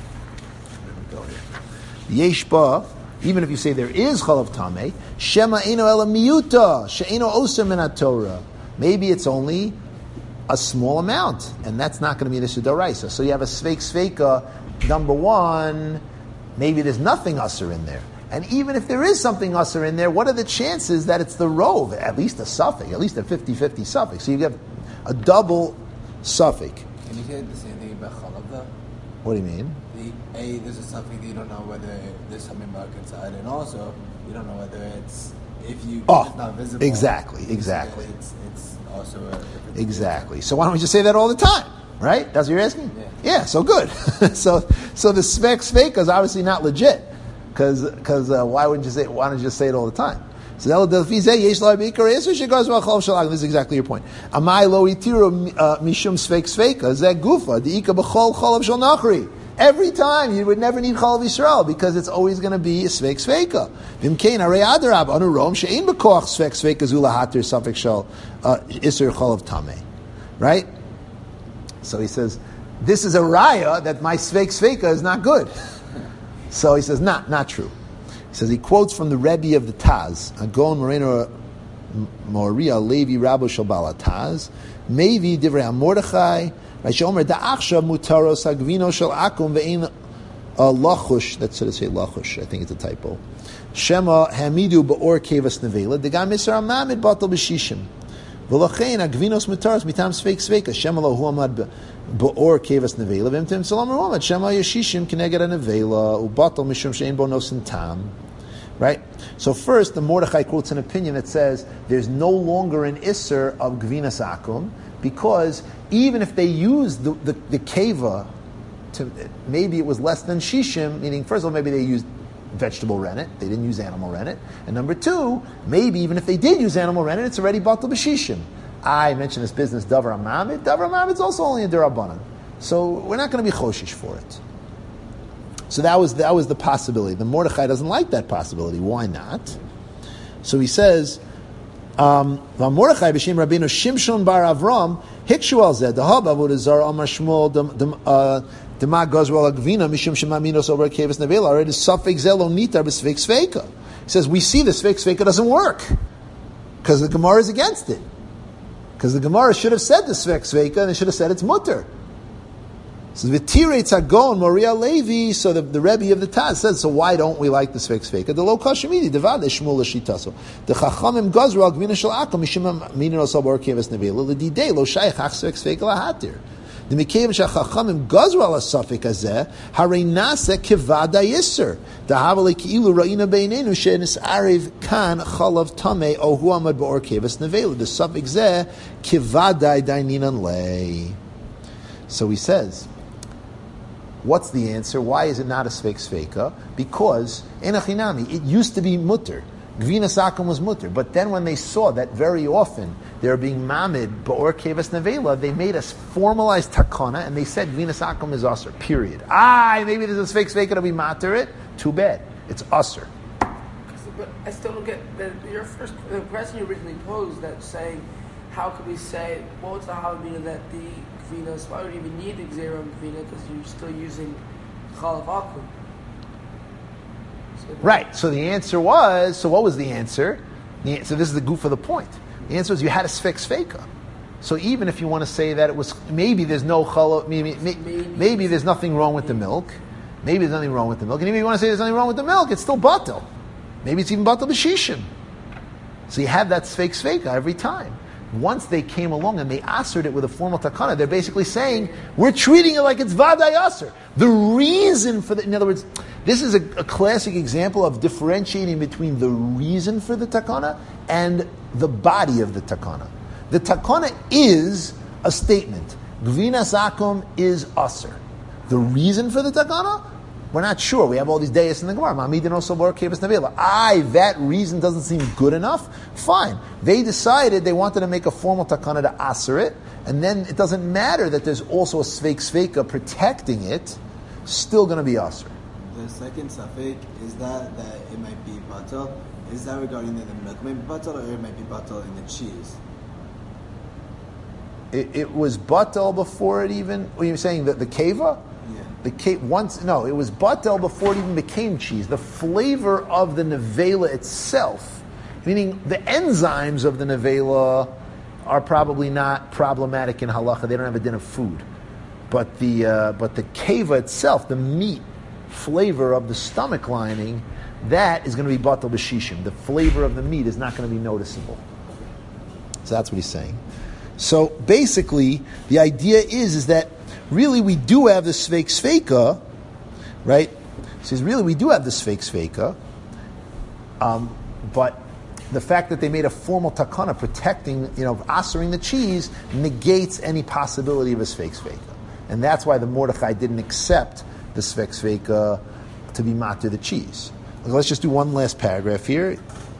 Yesh ba. Even if you say there is chalav tamei, shema eno ela miyuta, she'eno oser min haTorah. Maybe it's only a small amount, and that's not going to be an issue d'oraisa. So you have a sveika. Number one, maybe there's nothing usher in there. And even if there is something usher in there, what are the chances that it's the rove? At least a suffix, at least a 50-50 suffix. So you have a double suffix. Can you say the same thing about chalav though? What do you mean? There's a something that you don't know whether there's something milk inside, and also you don't know whether it's it's not visible. Exactly. It's also exactly. So why don't we just say that all the time, right? That's what you're asking. Yeah. So good. so the sveka is obviously not legit, because why wouldn't you say? Why don't you just say it all the time? So this is exactly your point. Amai lo itiru mishum sveka zeh gufa diika b'chol cholav shel nachri. Every time you would never need chalav Yisrael because it's always going to be a sveika. V'imkein arei adarab anurom she'ein b'koach sveika zula hatir safek shel iser chalav tamei. Right? So he says, this is a raya that my sveika is not good. So he says, not true. He says, he quotes from the Rebbe of the Taz, Agon Moreno Moria Levi Rabbo Shel Bala Taz, Mevi Divrei HaMordechai, Shomer Da'achshav Mutaros Hagvino Shel Akum Ve'in Lachush, that's to say Lachush, I think it's a typo. Shema Hamidu Ba'or Kevas Nevela, Degam Yisra Mamid Batal B'Shishim. V'lachein Hagvinos Mutaros Mitam Sveika, Shema Lo Hu Amad Ba'or Kevas Nevela, V'imtim Salam Ruamad, Shema Yeshishim Kineged Nevela, Ubatal Mishum Shein Bo Nosin Tam. Right? So first, the Mordechai quotes an opinion that says there's no longer an Isser of Gvinas Akum, because even if they used the keva, maybe it was less than shishim, meaning first of all, maybe they used vegetable rennet, they didn't use animal rennet, and number two, maybe even if they did use animal rennet, it's already batal b'shishim. I mentioned this business, davar amamid. Davar amamid is also only a derabanan, so we're not going to be choshish for it. So that was the possibility. The Mordechai doesn't like that possibility. Why not? So he says, Mordechai b'shem Rabbeinu Shimshon bar Avram hikshu al zeh dehab avodah zara amar Shmuel dema gazral agvina mishum shemaminos over kevus nevela already suffix zeh lo nitar b'sveik sveika. He says we see the sveik sveika doesn't work because the Gemara is against it. Because the Gemara should have said the sveik sveika and it should have said it's mutter. So v'tirei tzagon Moria Levi. So the Rebbe of the Taz says, so why don't we like the sveik sveika? The lo kashmidi devad Shmuel l'shitaso. The chachamim gazru al gvina shel akum mishum mineros al bar kevus nevela l'didei lo shayich hach sveik sveika lahatir. The mikev shachachamim gazru al asafik hazeh harei nase kivada yiser. The havale ki'ilu ra'ina beinenu she'nis ariv kan chalav tamei o hu amad ba'or kevus nevela. The suffix zeh kivada daininan lei. So he says, what's the answer? Why is it not a sveika? Because enachinami, it used to be mutter. Gvinas akum was mutter, but then when they saw that very often they're being mamid ba'or kevas nevela, they made a formalized takana and they said Gvinas akum is usher. Period. Maybe there's a sveika to be matter it. Too bad. It's usher. But I still don't get the question you originally posed, that saying, how could we say, well, it's the halabina that the Gvinas, why would you even need the Gzera and Gvina, because you're still using Chalav Akum? Right, so the answer was, so what was the answer? So this is the goof of the point. The answer was you had a sveika. So even if you want to say that it was, maybe there's no chalav, maybe there's nothing wrong with the milk, maybe there's nothing wrong with the milk, and even if you want to say there's nothing wrong with the milk, it's still batal. Maybe it's even batal b'shishim. So you have that sveika every time. Once they came along and they asered it with a formal takana, they're basically saying, we're treating it like it's vaday aser. The reason for in other words, this is a classic example of differentiating between the reason for the takana and the body of the takana. The takana is a statement. Gvinas akum is aser. The reason for the takana We're not sure. We have all these dayas in the Gemara. That reason doesn't seem good enough. Fine. They decided they wanted to make a formal takana to aser it, and then it doesn't matter that there's also a sveika protecting it. Still going to be aser. The second safek is that it might be batal. Is that regarding that the milk might be batal, or it might be batal in the cheese? It was batal before it even. What are you saying? The keva? Yeah. It was batel before it even became cheese. The flavor of the nevela itself, meaning the enzymes of the nevela, are probably not problematic in halacha. They don't have a din of food, but the keva itself, the meat flavor of the stomach lining, that is going to be batel b'shishim. The flavor of the meat is not going to be noticeable. So that's what he's saying. So basically, the idea is that really we do have the sveika, right? He says, really we do have the sveika, but the fact that they made a formal takana protecting, asering the cheese, negates any possibility of a sveika. And that's why the Mordechai didn't accept the sveika to be matir the cheese. Let's just do one last paragraph here.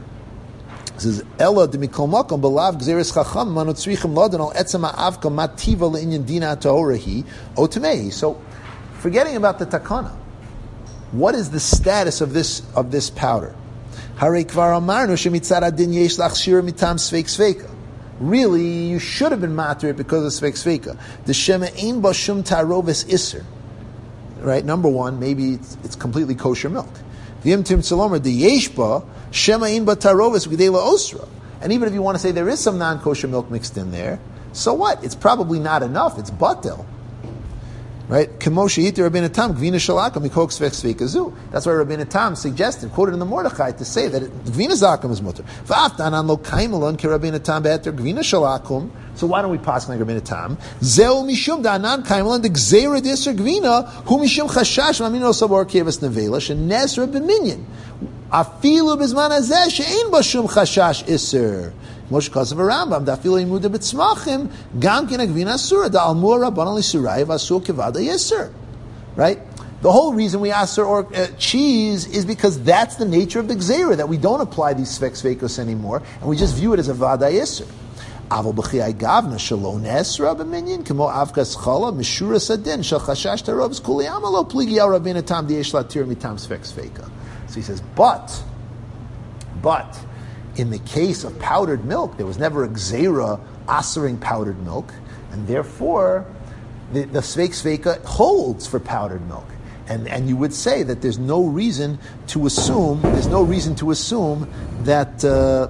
It says, Ella de mikol makom belav gzeres chacham manot tzrichim ladan al etzema avka mativa leinyan dina ta'orahi otamei. So, forgetting about the takana, what is the status of this powder? Harei kvar amarnu shemitzad adin yesh lachshir mitam sveika. Really, you should have been matir it because of sveika. The shema ein ba shum taroves iser. Right, number one, maybe it's completely kosher milk. V'im tim tzalomer de yeshba shema in batarovis g'dela osra. And even if you want to say there is some non-kosher milk mixed in there, so what? It's probably not enough. It's batel, right? K'moshe yiter Rabbeinu Tam gvina shalakam mikok sveikazu. That's why Rabbeinu Tam suggested, quoted in the Mordechai, to say that gvina zakam is mutter. V'aftan an lo kaimelon ke Rabbeinu Tam be'eter gvina shalakum. So why don't we pass like Rabbeinu Tam? Zeu mishum da'anan kaimelan de gzeira d'isur gvina hu mishum chashash mamino sabor kevas nevela shenesra b'minyan afilu b'zman hazeh she'ein ba shum chashash isur Moshe Kasav Rambam dafilu imuda b'tzmachim gam ken gvina asura da'almur rabbanan l'surai v'asur kevada yisur. Right? The whole reason we ask cheese is because that's the nature of the gzeira, that we don't apply these sveikos anymore, and we just view it as a vada yisur. Aval b'chiyai gavna shalon esra b'minyan kemo avkas chala mishura sadin shal chashash tarobs kuli amalo pligi al Rabbeinu Tam diyesh latir mitam sveika. So he says, but in the case of powdered milk, there was never a gzeira asering powdered milk, and therefore the sveika holds for powdered milk. And you would say that there's no reason to assume that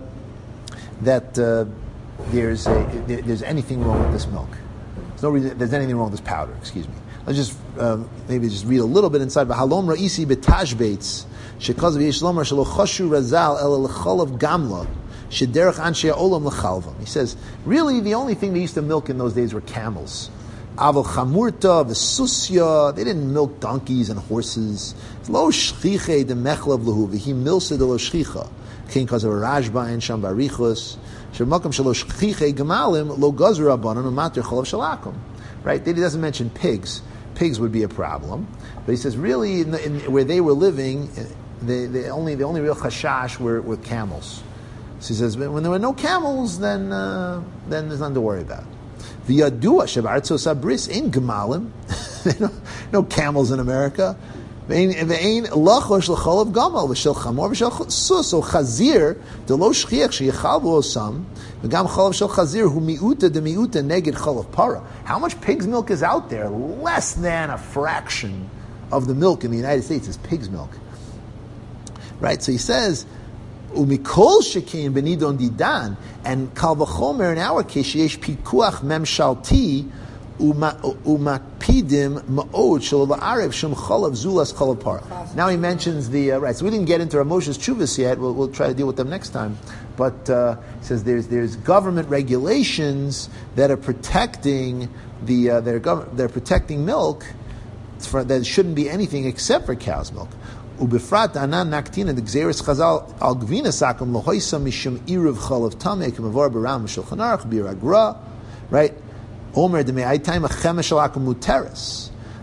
there's anything wrong with this milk. There's no reason. There's anything wrong with this powder. Excuse me. Let's just maybe just read a little bit inside. Halom ra'isi betashbeitz shekaz v'yesh lomar shelo chashu razal el lechalav gamla shederach anshe olam lechalvam. He says, really, the only thing they used to milk in those days were camels. Aval chamurta v'susya. They didn't milk donkeys and horses. Lo shchiche de mechlav lehu v'hi milsa de lo shchicha. King because of Rajba and Shambarichus. Shemakam shalosh chiche gemalim lo gazra abanan umatir cholav shalakum. Right? He doesn't mention pigs. Pigs would be a problem, but he says really in where they were living, the only real chashash were camels. So he says when there were no camels, then there's nothing to worry about. V'yadua shebartzo sabris in gemalim. No camels in America. Ve'ein lachosh l'cholav gamal v'shel chamor v'shel sus. So chazir delo shchiach sheyachal v'osam v'gam cholav shel chazir hu miuta de miuta neged cholav para. How much pig's milk is out there? Less than a fraction of the milk in the United States is pig's milk. Right. So he says umikol shekein benidon didan, and kal v'chomer in our case yesh pikuach memshalti. Umakpidim ma'od shel la'arev shum chalav zulas chalav par. Now he mentions the right. So we didn't get into Ramosha's chuvas yet. We'll try to deal with them next time. But he says there's government regulations that are protecting they're protecting milk that shouldn't be anything except for cow's milk. Ubefrat anan naktina the gzeres chazal al gvina sakum lohoisa mishum irav chalav tamei k'mavar baram shulchan aruch biragra. Right. Omer de me'aytaim a chemesh alakum muteres.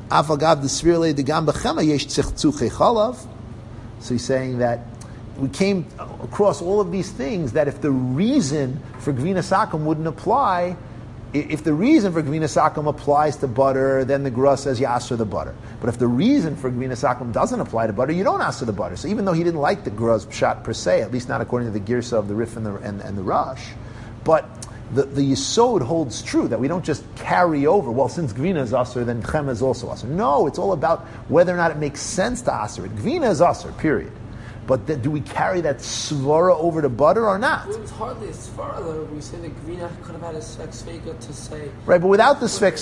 Afagav the Svirle de Gam Bechema Yesh Tzchuche Chalav. So he's saying that we came across all of these things that if the reason for Gvina Sakum wouldn't apply, if the reason for Gvina Sakum applies to butter, then the Gra says you ask for the butter. But if the reason for Gvina Sakum doesn't apply to butter, you don't ask for the butter. So even though he didn't like the Gra's pshat per se, at least not according to the Girsa of the Rif and the Rosh, but the Yesod holds true that we don't just carry over, well, since Gvina is Asr, then Chem is also Asr. No, it's all about whether or not it makes sense to Asr it. Gvina is Asr, period. But do we carry that svara over to butter or not? Well, it's hardly a svara though. We say that Gvina could have had a svek sveka to say. Right, but without the svek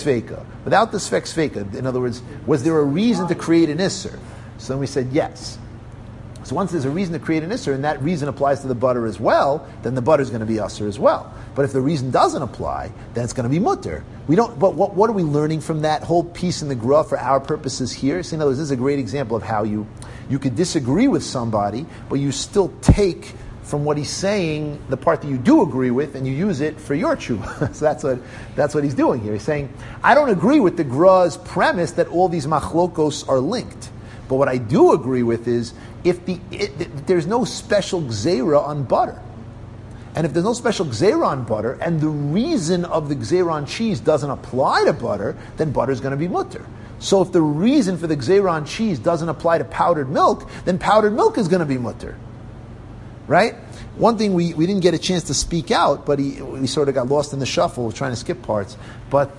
sveka, in other words, was there a reason to create an isser? So then we said yes. So once there's a reason to create an isser, and that reason applies to the butter as well, then the butter is going to be usser as well. But if the reason doesn't apply, then it's going to be mutter. We don't. But what are we learning from that whole piece in the Gra for our purposes here? So in other words, this is a great example of how you could disagree with somebody, but you still take from what he's saying the part that you do agree with, and you use it for your tshuva. So that's what he's doing here. He's saying, I don't agree with the Gra's premise that all these machlokos are linked. But what I do agree with is if there's no special gzeira on butter. And if there's no special gzeira on butter, and the reason of the gzeira on cheese doesn't apply to butter, then butter is going to be mutter. So if the reason for the gzeira on cheese doesn't apply to powdered milk, then powdered milk is going to be mutter. Right? One thing we didn't get a chance to speak out, but we sort of got lost in the shuffle trying to skip parts. But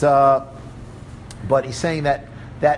he's saying that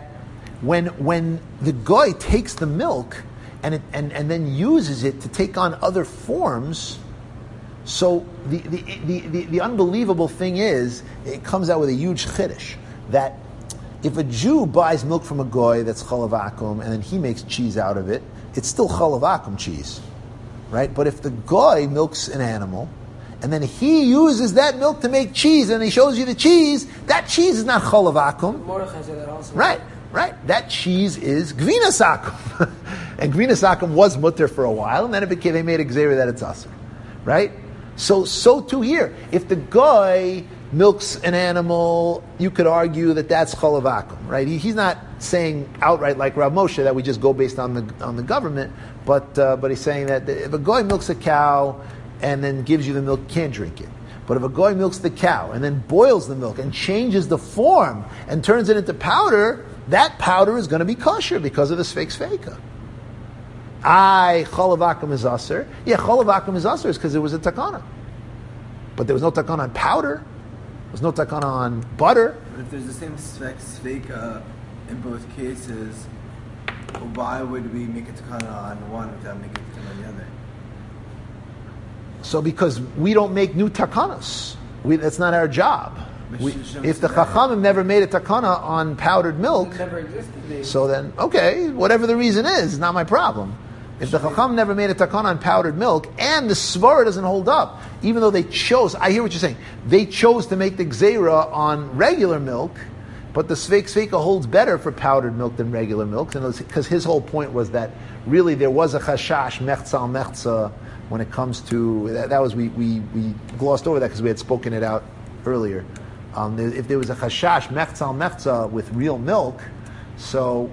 when the guy takes the milk and then uses it to take on other forms, so the unbelievable thing is, it comes out with a huge chiddush that if a Jew buys milk from a goy that's chalav akum and then he makes cheese out of it, it's still chalav akum cheese, right? But if the goy milks an animal and then he uses that milk to make cheese and he shows you the cheese, that cheese is not chalav akum. Mordechai said that also. Right. That cheese is gvina sakum. And gvina sakum was mutter for a while, and then they made a gzeira that it's asur. Right? So too here. If the guy milks an animal, you could argue that that's chalav akum, right? He's not saying outright like Rav Moshe that we just go based on the government, but he's saying that if a guy milks a cow and then gives you the milk, you can't drink it. But if a guy milks the cow and then boils the milk and changes the form and turns it into powder, that powder is going to be kosher because of the sfeik sfeika. Chalav akum is aser. Yeah, chalav akum is aser because it was a takana. But there was no takana on powder. There was no takana on butter. But if there's the same sfeika in both cases, why would we make a takana on one without making a takana on the other? So because we don't make new takanas. That's not our job. If the Chachamim never made a takana on powdered milk, never existed, so then, okay, whatever the reason is not my problem. If the Chacham never made a takana on powdered milk, and the svara doesn't hold up, even though they chose, I hear what you're saying, they chose to make the gzeira on regular milk, but the Sveik Sveika holds better for powdered milk than regular milk, because his whole point was that really there was a chashash, mechza al mechza, when it comes to, that was, we glossed over that because we had spoken it out earlier. If there was a chashash, mechza al mechza with real milk, so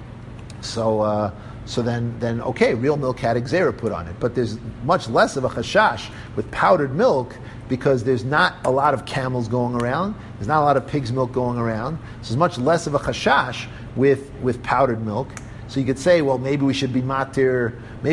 then okay, real milk had gzeira put on it. But there's much less of a chashash with powdered milk because there's not a lot of camels going around. There's not a lot of pig's milk going around. So there's much less of a chashash with powdered milk. So you could say, well, maybe we should be matir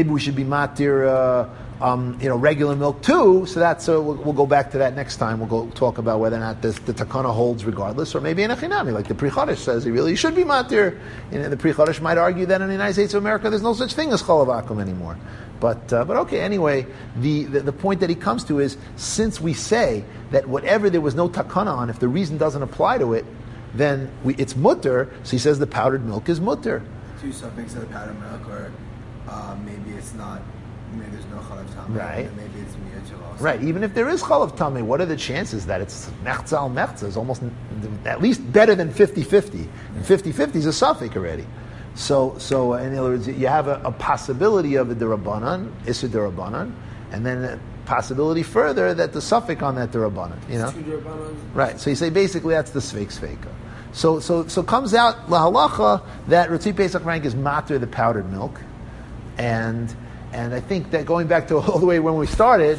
regular milk too. So that's we'll go back to that next time. We'll go talk about whether or not the takana holds regardless, or maybe in a chinami, like the Pri Chodesh says, he really should be matir. The Pri Chodesh might argue that in the United States of America, there's no such thing as chalav akum anymore. But okay, anyway, the point that he comes to is, since we say that whatever there was no takana on, if the reason doesn't apply to it, then it's mutter. So he says the powdered milk is mutter. Two suffix of the powdered milk, or maybe it's not. Maybe there's no chalav tamei. Right. Maybe it's miyachal also. Right. Even if there is chalav tamei, what are the chances that it's mechza al mechza? Is almost at least better than 50-50. And 50-50 is a suffix already. So in other words, you have a possibility of a derabanan, isur derabanan, and then a possibility further that the suffix on that derabanan. You know. Two derabanan. Right. So you say basically that's the sfeik sfeika. So comes out la halacha that Rotzi Pesach Frank is matter the powdered milk, and I think that going back to all the way when we started,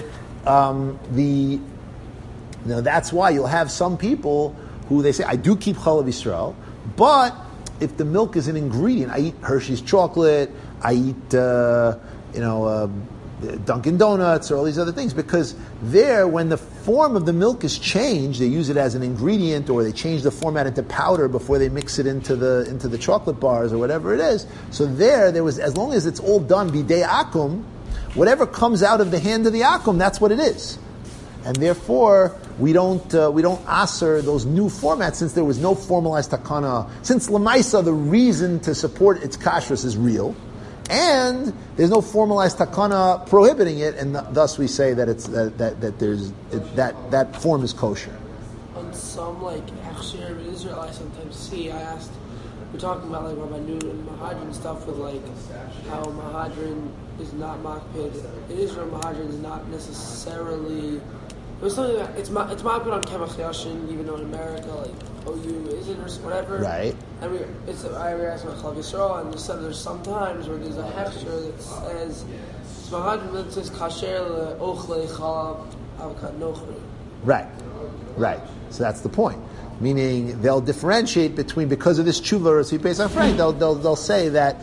that's why you'll have some people who they say, I do keep Chalav Yisrael, but if the milk is an ingredient, I eat Hershey's chocolate, I eat Dunkin' Donuts or all these other things, because there, when the form of the milk is changed, they use it as an ingredient, or they change the format into powder before they mix it into the chocolate bars or whatever it is. So there was, as long as it's all done bidei akum, whatever comes out of the hand of the akum, that's what it is, and therefore we don't aser those new formats, since there was no formalized takana. Since lamaisa, the reason to support its kashrus is real, and there's no formalized takana prohibiting it, and thus we say that it's that form is kosher. On some hechsher in Israel, I sometimes see. We're talking about Rabbanut and Mahadran stuff with how Mahadran is not makpid. In Israel, Mahadran is not necessarily. There's something that it's makpid on Kemach Yashin, even though in America OU isn't or whateve. Right. And I asked about Chalav Yisrael, and there's some times where there's a hechsher that says Mahadran that says kasher le'ochlei chalav avkat nochri. Right. So that's the point. Meaning they'll differentiate between, because of this tshuva or Rotzi Pesach Frank, they'll say that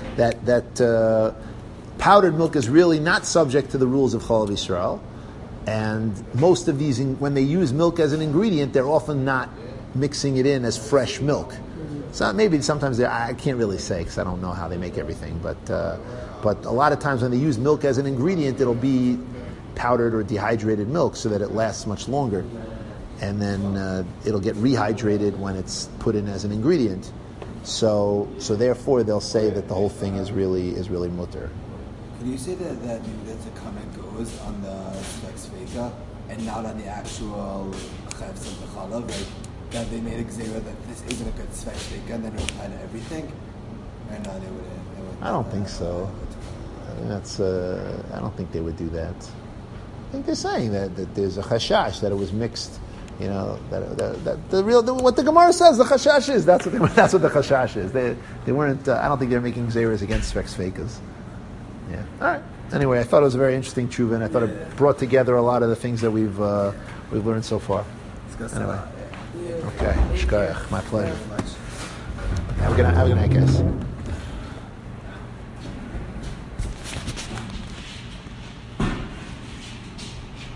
powdered milk is really not subject to the rules of Chalav Yisrael, and most of these, when they use milk as an ingredient, they're often not mixing it in as fresh milk. Mm-hmm. So maybe sometimes I can't really say because I don't know how they make everything, but a lot of times when they use milk as an ingredient, it'll be powdered or dehydrated milk so that it lasts much longer, and then it'll get rehydrated when it's put in as an ingredient. So therefore they'll say that the whole thing is really mutter. Can you say that maybe that's a comment goes on the Svek Sveika and not on the actual Chefs of the Chalav, that they made a gzera that this isn't a good Svek Sveika and then it'll apply to everything? Or no, they wouldn't. I don't think so. I don't think they would do that. I think they're saying that there's a chashash that it was mixed. That what the Gemara says the chashash is. That's what the chashash is. They weren't. I don't think they're making zeras against Svek Sveikas. Yeah. All right. Anyway, I thought it was a very interesting tshuva, and I thought it brought together a lot of the things that we've learned so far. Anyway. Okay. Shkoyach. My pleasure. Have a good night, guys.